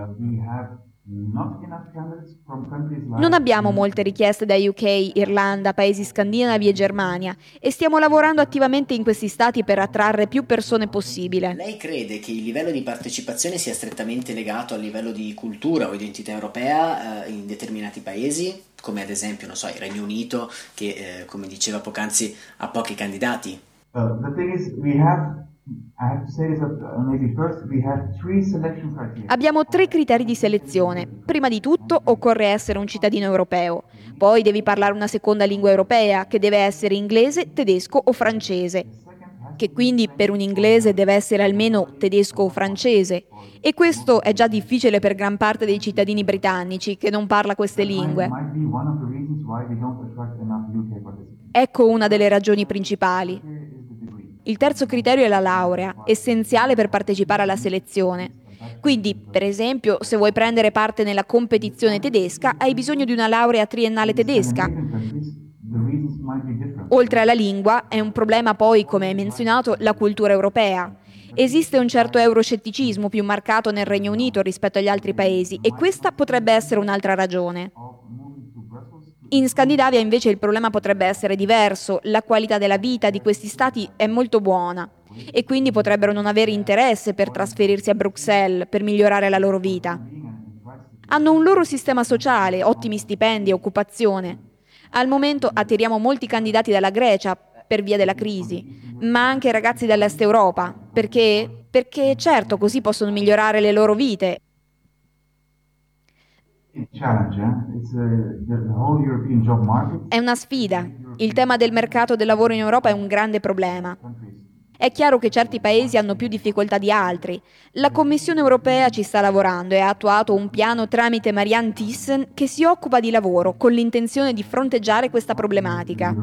Non abbiamo molte richieste da UK, Irlanda, paesi scandinavi e Germania e stiamo lavorando attivamente in questi stati per attrarre più persone possibile. Lei crede che il livello di partecipazione sia strettamente legato al livello di cultura o identità europea in determinati paesi, come ad esempio, non so, il Regno Unito, che come diceva poc'anzi ha pochi candidati? The thing is, I have to say this maybe first, we have 3 selection criteria. Abbiamo 3 criteri di selezione. Prima di tutto occorre essere un cittadino europeo. Poi devi parlare una seconda lingua europea, che deve essere inglese, tedesco o francese. Che quindi per un inglese deve essere almeno tedesco o francese. E questo è già difficile per gran parte dei cittadini britannici, che non parla queste lingue. Ecco una delle ragioni principali. Il terzo criterio è la laurea, essenziale per partecipare alla selezione. Quindi, per esempio, se vuoi prendere parte nella competizione tedesca, hai bisogno di una laurea triennale tedesca. Oltre alla lingua, è un problema poi, come hai menzionato, la cultura europea. Esiste un certo euroscetticismo più marcato nel Regno Unito rispetto agli altri paesi e questa potrebbe essere un'altra ragione. In Scandinavia invece il problema potrebbe essere diverso, la qualità della vita di questi stati è molto buona e quindi potrebbero non avere interesse per trasferirsi a Bruxelles per migliorare la loro vita. Hanno un loro sistema sociale, ottimi stipendi e occupazione. Al momento attiriamo molti candidati dalla Grecia per via della crisi, ma anche ragazzi dall'Est Europa, perché certo così possono migliorare le loro vite. È una sfida. Il tema del mercato del lavoro in Europa è un grande problema. È chiaro che certi paesi hanno più difficoltà di altri. La Commissione europea ci sta lavorando e ha attuato un piano tramite Marianne Thyssen che si occupa di lavoro con l'intenzione di fronteggiare questa problematica.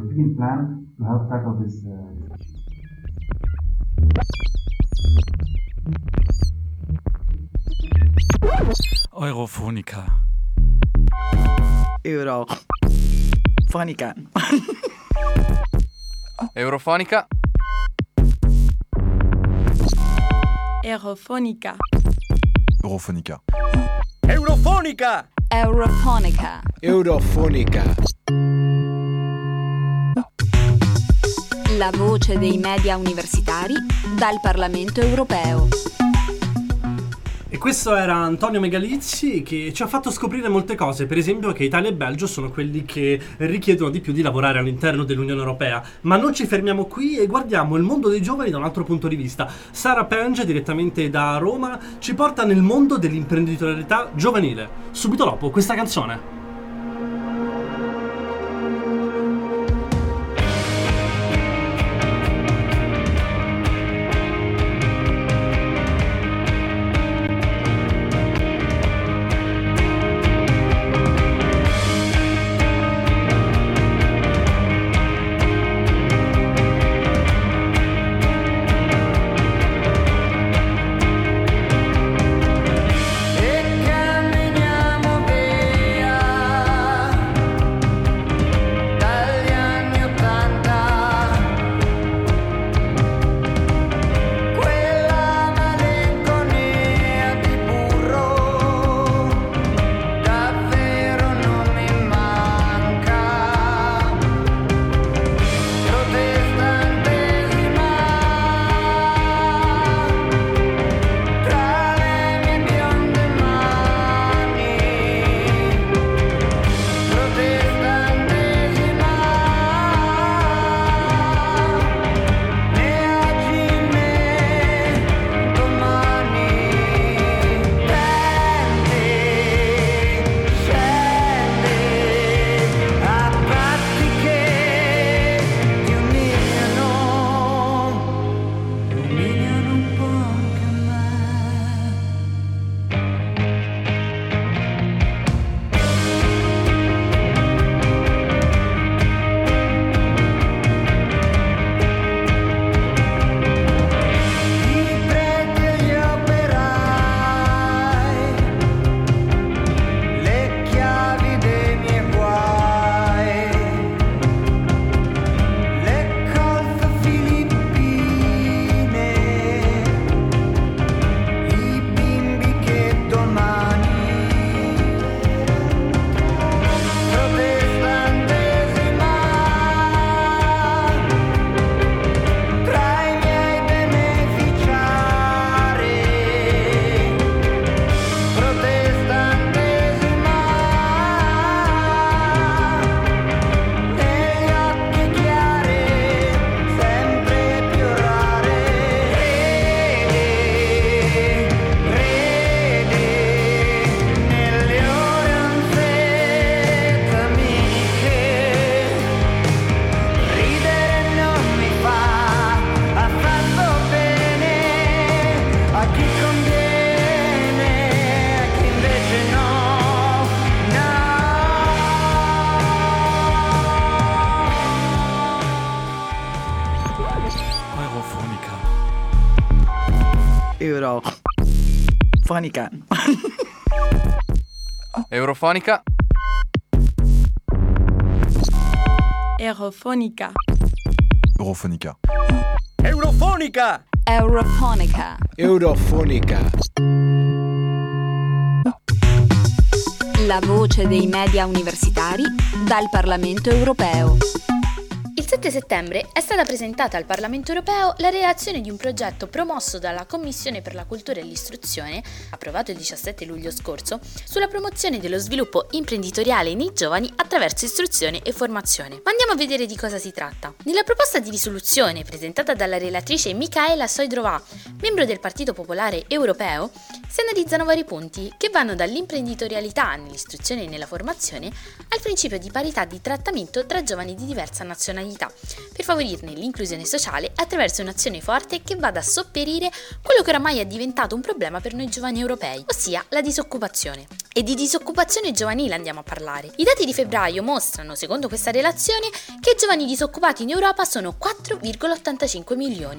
Eurofonica. Eurofonica. Eurofonica. Eurofonica. Eurofonica. Eurofonica. Eurofonica. Eurofonica. La voce dei media universitari dal Parlamento europeo. E questo era Antonio Megalizzi, che ci ha fatto scoprire molte cose, per esempio che Italia e Belgio sono quelli che richiedono di più di lavorare all'interno dell'Unione Europea. Ma non ci fermiamo qui e guardiamo il mondo dei giovani da un altro punto di vista. Sara Penge, direttamente da Roma, ci porta nel mondo dell'imprenditorialità giovanile. Subito dopo questa canzone. Eurofonica. Eurofonica. Eurofonica. Eurofonica. Eurofonica. Eurofonica. Eurofonica. La voce dei media universitari dal Parlamento europeo. Il 7 settembre è stata presentata al Parlamento europeo la relazione di un progetto promosso dalla Commissione per la Cultura e l'Istruzione, approvato il 17 luglio scorso, sulla promozione dello sviluppo imprenditoriale nei giovani attraverso istruzione e formazione. Ma andiamo a vedere di cosa si tratta. Nella proposta di risoluzione presentata dalla relatrice Michaela Šojdrová, membro del Partito Popolare Europeo, si analizzano vari punti che vanno dall'imprenditorialità nell'istruzione e nella formazione al principio di parità di trattamento tra giovani di diversa nazionalità, per favorirne l'inclusione sociale attraverso un'azione forte che vada a sopperire quello che oramai è diventato un problema per noi giovani europei, ossia la disoccupazione. E di disoccupazione giovanile andiamo a parlare. I dati di febbraio mostrano, secondo questa relazione, che i giovani disoccupati in Europa sono 4,85 milioni, a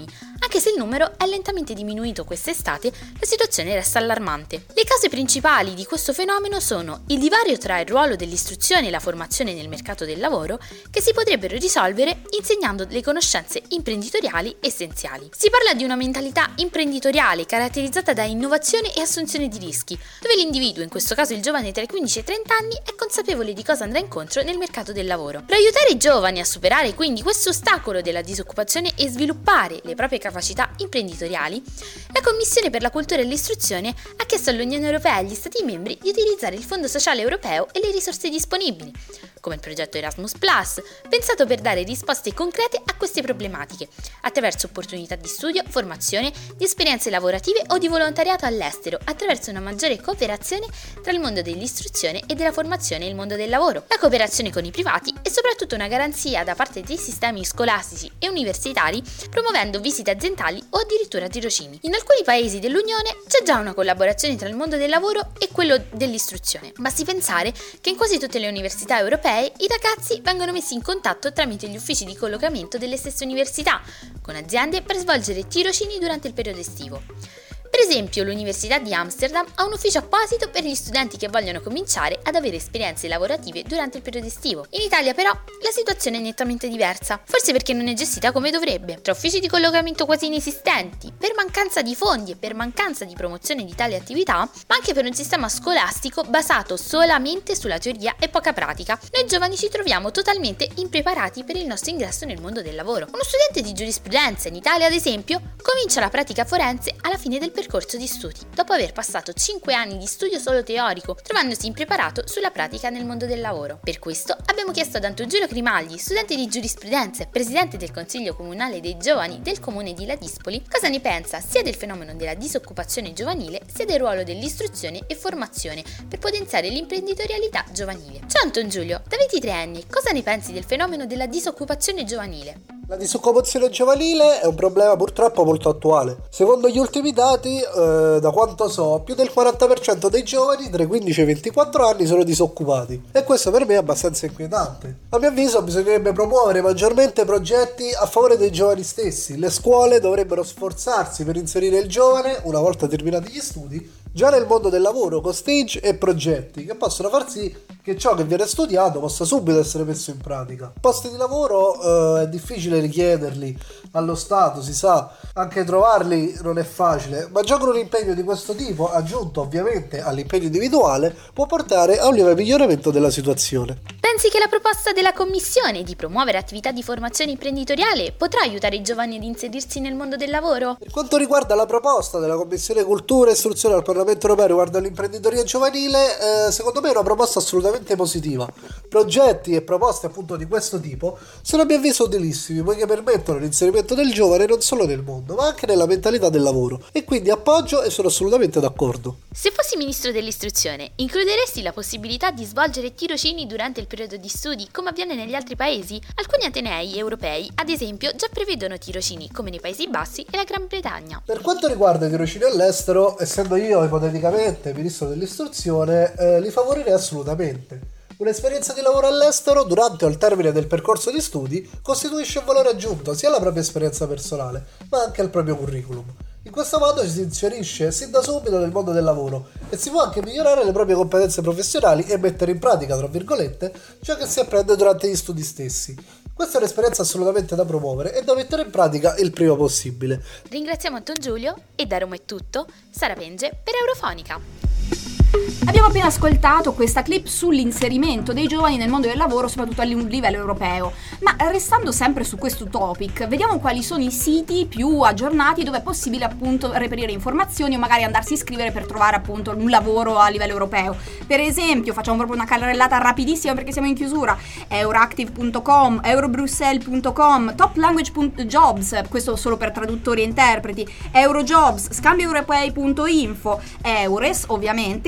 Anche se il numero è lentamente diminuito quest'estate, la situazione resta allarmante. Le cause principali di questo fenomeno sono il divario tra il ruolo dell'istruzione e la formazione nel mercato del lavoro, che si potrebbero risolvere insegnando le conoscenze imprenditoriali essenziali. Si parla di una mentalità imprenditoriale caratterizzata da innovazione e assunzione di rischi, dove l'individuo, in questo caso il giovane tra i 15 e i 30 anni, è consapevole di cosa andrà incontro nel mercato del lavoro. Per aiutare i giovani a superare quindi questo ostacolo della disoccupazione e sviluppare le proprie capacità imprenditoriali, la Commissione per la Cultura e l'Istruzione ha chiesto all'Unione Europea e agli Stati membri di utilizzare il Fondo Sociale Europeo e le risorse disponibili, come il progetto Erasmus+, pensato per dare risposte concrete a queste problematiche, attraverso opportunità di studio, formazione, di esperienze lavorative o di volontariato all'estero, attraverso una maggiore cooperazione tra il mondo dell'istruzione e della formazione e il mondo del lavoro, la cooperazione con i privati e soprattutto una garanzia da parte dei sistemi scolastici e universitari, promuovendo visite aziendali o addirittura tirocini. In alcuni paesi dell'Unione c'è già una collaborazione tra il mondo del lavoro e quello dell'istruzione. Basti pensare che in quasi tutte le università europee i ragazzi vengono messi in contatto tramite gli uffici di collocamento delle stesse università, con aziende per svolgere tirocini durante il periodo estivo. Per esempio, l'Università di Amsterdam ha un ufficio apposito per gli studenti che vogliono cominciare ad avere esperienze lavorative durante il periodo estivo. In Italia però la situazione è nettamente diversa, forse perché non è gestita come dovrebbe, tra uffici di collocamento quasi inesistenti, per mancanza di fondi e per mancanza di promozione di tali attività, ma anche per un sistema scolastico basato solamente sulla teoria e poca pratica. Noi giovani ci troviamo totalmente impreparati per il nostro ingresso nel mondo del lavoro. Uno studente di giurisprudenza in Italia, ad esempio, comincia la pratica forense alla fine del percorso di studi, dopo aver passato 5 anni di studio solo teorico, trovandosi impreparato sulla pratica nel mondo del lavoro. Per questo abbiamo chiesto ad Anton Giulio Grimagli, studente di giurisprudenza e presidente del Consiglio Comunale dei Giovani del Comune di Ladispoli, cosa ne pensa sia del fenomeno della disoccupazione giovanile sia del ruolo dell'istruzione e formazione per potenziare l'imprenditorialità giovanile. Ciao Anton Giulio, da 23 anni, cosa ne pensi del fenomeno della disoccupazione giovanile? La disoccupazione giovanile è un problema purtroppo molto attuale. Secondo gli ultimi dati, da quanto so, più del 40% dei giovani tra i 15 e i 24 anni sono disoccupati. E questo per me è abbastanza inquietante. A mio avviso bisognerebbe promuovere maggiormente progetti a favore dei giovani stessi. Le scuole dovrebbero sforzarsi per inserire il giovane, una volta terminati gli studi, già nel mondo del lavoro, con stage e progetti che possono far sì che ciò che viene studiato possa subito essere messo in pratica. Posti di lavoro è difficile richiederli allo Stato, si sa, anche trovarli non è facile, ma già con un impegno di questo tipo, aggiunto ovviamente all'impegno individuale, può portare a un lieve miglioramento della situazione. Pensi che la proposta della Commissione di promuovere attività di formazione imprenditoriale potrà aiutare i giovani ad inserirsi nel mondo del lavoro? Per quanto riguarda la proposta della Commissione Cultura e Istruzione al Parlamento Europeo riguardo all'imprenditoria giovanile, secondo me è una proposta assolutamente positiva. Progetti e proposte appunto di questo tipo sono a mio avviso utilissimi, poiché permettono l'inserimento del giovane non solo nel mondo, ma anche nella mentalità del lavoro, e quindi appoggio e sono assolutamente d'accordo. Se fossi ministro dell'istruzione, includeresti la possibilità di svolgere tirocini durante il periodo di studi, come avviene negli altri paesi? Alcuni atenei europei, ad esempio, già prevedono tirocini, come nei Paesi Bassi e la Gran Bretagna. Per quanto riguarda i tirocini all'estero, essendo io ipoteticamente ministro dell'istruzione, li favorirei assolutamente. Un'esperienza di lavoro all'estero durante o al termine del percorso di studi costituisce un valore aggiunto sia alla propria esperienza personale, ma anche al proprio curriculum. In questo modo ci si inserisce sin da subito nel mondo del lavoro e si può anche migliorare le proprie competenze professionali e mettere in pratica, tra virgolette, ciò che si apprende durante gli studi stessi. Questa è un'esperienza assolutamente da promuovere e da mettere in pratica il prima possibile. Ringraziamo Anton Giulio e da Roma è tutto. Sara Penge per Eurofonica. Abbiamo appena ascoltato questa clip sull'inserimento dei giovani nel mondo del lavoro, soprattutto a livello europeo. Ma restando sempre su questo topic, vediamo quali sono i siti più aggiornati dove è possibile appunto reperire informazioni o magari andarsi a iscrivere per trovare appunto un lavoro a livello europeo. Per esempio, facciamo proprio una carrellata rapidissima perché siamo in chiusura: Euractiv.com, Eurobrussels.com, Toplanguage.jobs, questo solo per traduttori e interpreti, Eurojobs, scambioeuropei.info, Eures ovviamente, e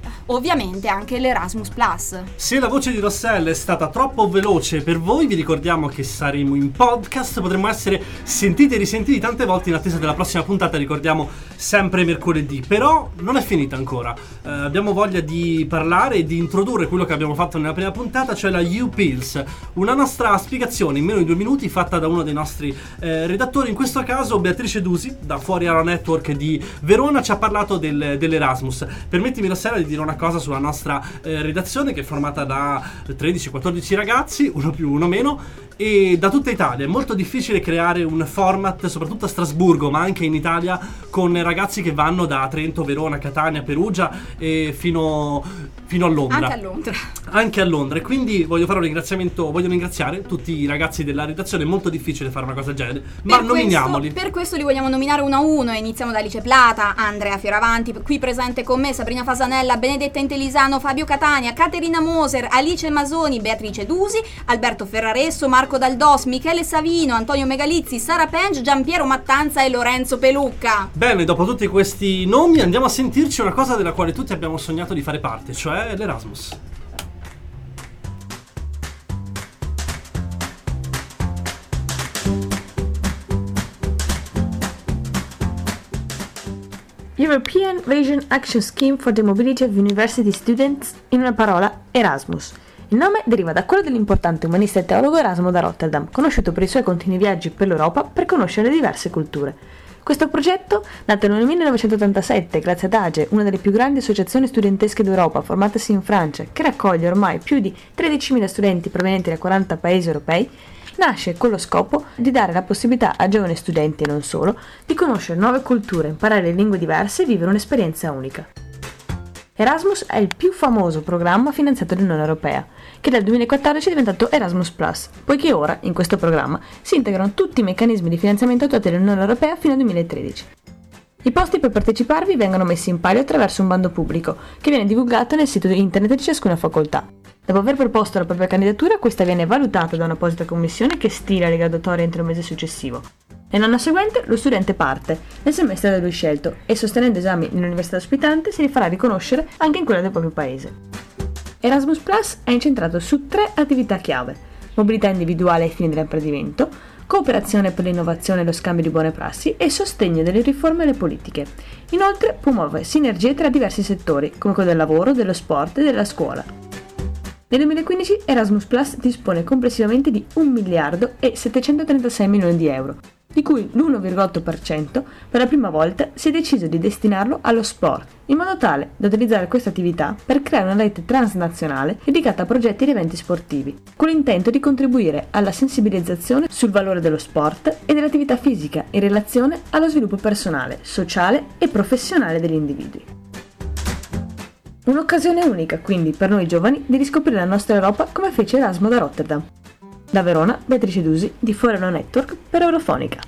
ovviamente anche l'Erasmus Plus. Se la voce di Rossella è stata troppo veloce per voi, vi ricordiamo che saremo in podcast, potremmo essere sentiti e risentiti tante volte in attesa della prossima puntata, ricordiamo sempre mercoledì. Però non è finita ancora, abbiamo voglia di parlare e di introdurre quello che abbiamo fatto nella prima puntata, cioè la U-Pills, una nostra spiegazione in meno di 2 minuti fatta da uno dei nostri redattori, in questo caso Beatrice Dusi, da Fuori Aro Network di Verona, ci ha parlato dell'Erasmus. Permettimi, Rossella, di dire una cosa sulla nostra redazione, che è formata da 13-14 ragazzi, uno più uno meno, e da tutta Italia. È molto difficile creare un format, soprattutto a Strasburgo, ma anche in Italia, con ragazzi che vanno da Trento, Verona, Catania, Perugia e fino a Londra. Anche a Londra. E quindi voglio ringraziare tutti i ragazzi della redazione. È molto difficile fare una cosa del genere, ma nominiamoli. Per questo li vogliamo nominare uno a uno, e iniziamo da Alice Plata, Andrea Fioravanti, qui presente con me, Sabrina Fasanella, Benedetta Intelisano, Fabio Catania, Caterina Moser, Alice Masoni, Beatrice Dusi, Alberto Ferraresso, Marco Daldos, Michele Savino, Antonio Megalizzi, Sara Penge, Giampiero Mattanza e Lorenzo Pelucca. Bene, dopo tutti questi nomi andiamo a sentirci una cosa della quale tutti abbiamo sognato di fare parte, cioè l'Erasmus. European Region Action Scheme for the Mobility of University Students, in una parola Erasmus. Il nome deriva da quello dell'importante umanista e teologo Erasmo da Rotterdam, conosciuto per i suoi continui viaggi per l'Europa per conoscere le diverse culture. Questo progetto, nato nel 1987 grazie ad AGE, una delle più grandi associazioni studentesche d'Europa formatasi in Francia, che raccoglie ormai più di 13.000 studenti provenienti da 40 paesi europei, nasce con lo scopo di dare la possibilità a giovani studenti e non solo di conoscere nuove culture, imparare lingue diverse e vivere un'esperienza unica. Erasmus è il più famoso programma finanziato dall'Unione Europea, che dal 2014 è diventato Erasmus Plus, poiché ora, in questo programma, si integrano tutti i meccanismi di finanziamento attuati dall'Unione Europea fino al 2013. I posti per parteciparvi vengono messi in palio attraverso un bando pubblico, che viene divulgato nel sito internet di ciascuna facoltà. Dopo aver proposto la propria candidatura, questa viene valutata da un'apposita commissione che stila le graduatorie entro il mese successivo. Nell'anno seguente lo studente parte nel semestre da lui scelto e, sostenendo esami nell'università ospitante, si farà riconoscere anche in quella del proprio paese. Erasmus Plus è incentrato su 3 attività chiave: mobilità individuale ai fini dell'apprendimento, cooperazione per l'innovazione e lo scambio di buone prassi e sostegno delle riforme alle politiche. Inoltre promuove sinergie tra diversi settori, come quello del lavoro, dello sport e della scuola. Nel 2015 Erasmus Plus dispone complessivamente di 1 miliardo e 736 milioni di euro, di cui l'1,8% per la prima volta si è deciso di destinarlo allo sport, in modo tale da utilizzare questa attività per creare una rete transnazionale dedicata a progetti ed eventi sportivi, con l'intento di contribuire alla sensibilizzazione sul valore dello sport e dell'attività fisica in relazione allo sviluppo personale, sociale e professionale degli individui. Un'occasione unica, quindi, per noi giovani di riscoprire la nostra Europa come fece Erasmo da Rotterdam. Da Verona, Beatrice Dusi, di Fuori Aro Network per Eurofonica.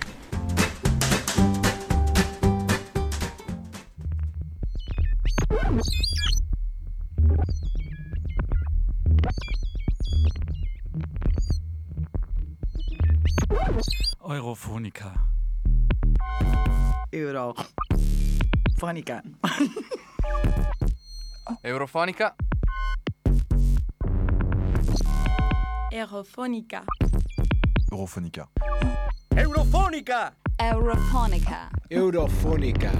Eurofonica. Eurofonica. Eurofonica. Eurofonica. Eurofonica. Eurofonica. Eurofonica. Eurofonica.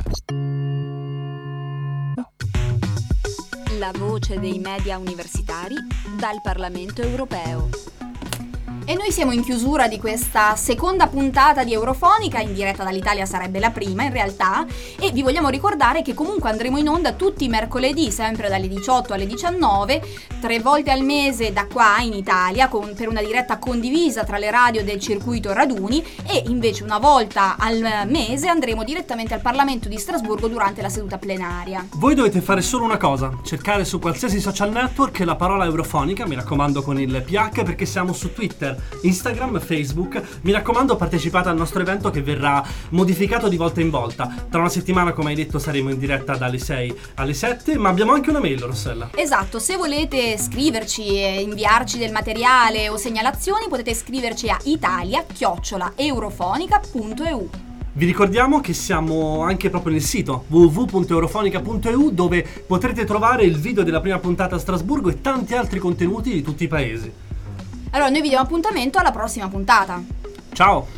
La voce dei media universitari dal Parlamento europeo. E noi siamo in chiusura di questa seconda puntata di Eurofonica, in diretta dall'Italia sarebbe la prima in realtà, e vi vogliamo ricordare che comunque andremo in onda tutti i mercoledì, sempre dalle 18 alle 19, 3 volte al mese da qua in Italia, per una diretta condivisa tra le radio del circuito Raduni, e invece una volta al mese andremo direttamente al Parlamento di Strasburgo durante la seduta plenaria. Voi dovete fare solo una cosa: cercare su qualsiasi social network la parola Eurofonica, mi raccomando con il PH, perché siamo su Twitter, Instagram, Facebook. Mi raccomando, partecipate al nostro evento che verrà modificato di volta in volta. Tra una settimana, come hai detto, saremo in diretta dalle 6 alle 7, ma abbiamo anche una mail, Rossella. Esatto, se volete scriverci e inviarci del materiale o segnalazioni potete scriverci a italia@eurofonica.eu. Vi ricordiamo che siamo anche proprio nel sito www.eurofonica.eu, dove potrete trovare il video della prima puntata a Strasburgo e tanti altri contenuti di tutti i paesi. Allora noi vi diamo appuntamento alla prossima puntata. Ciao!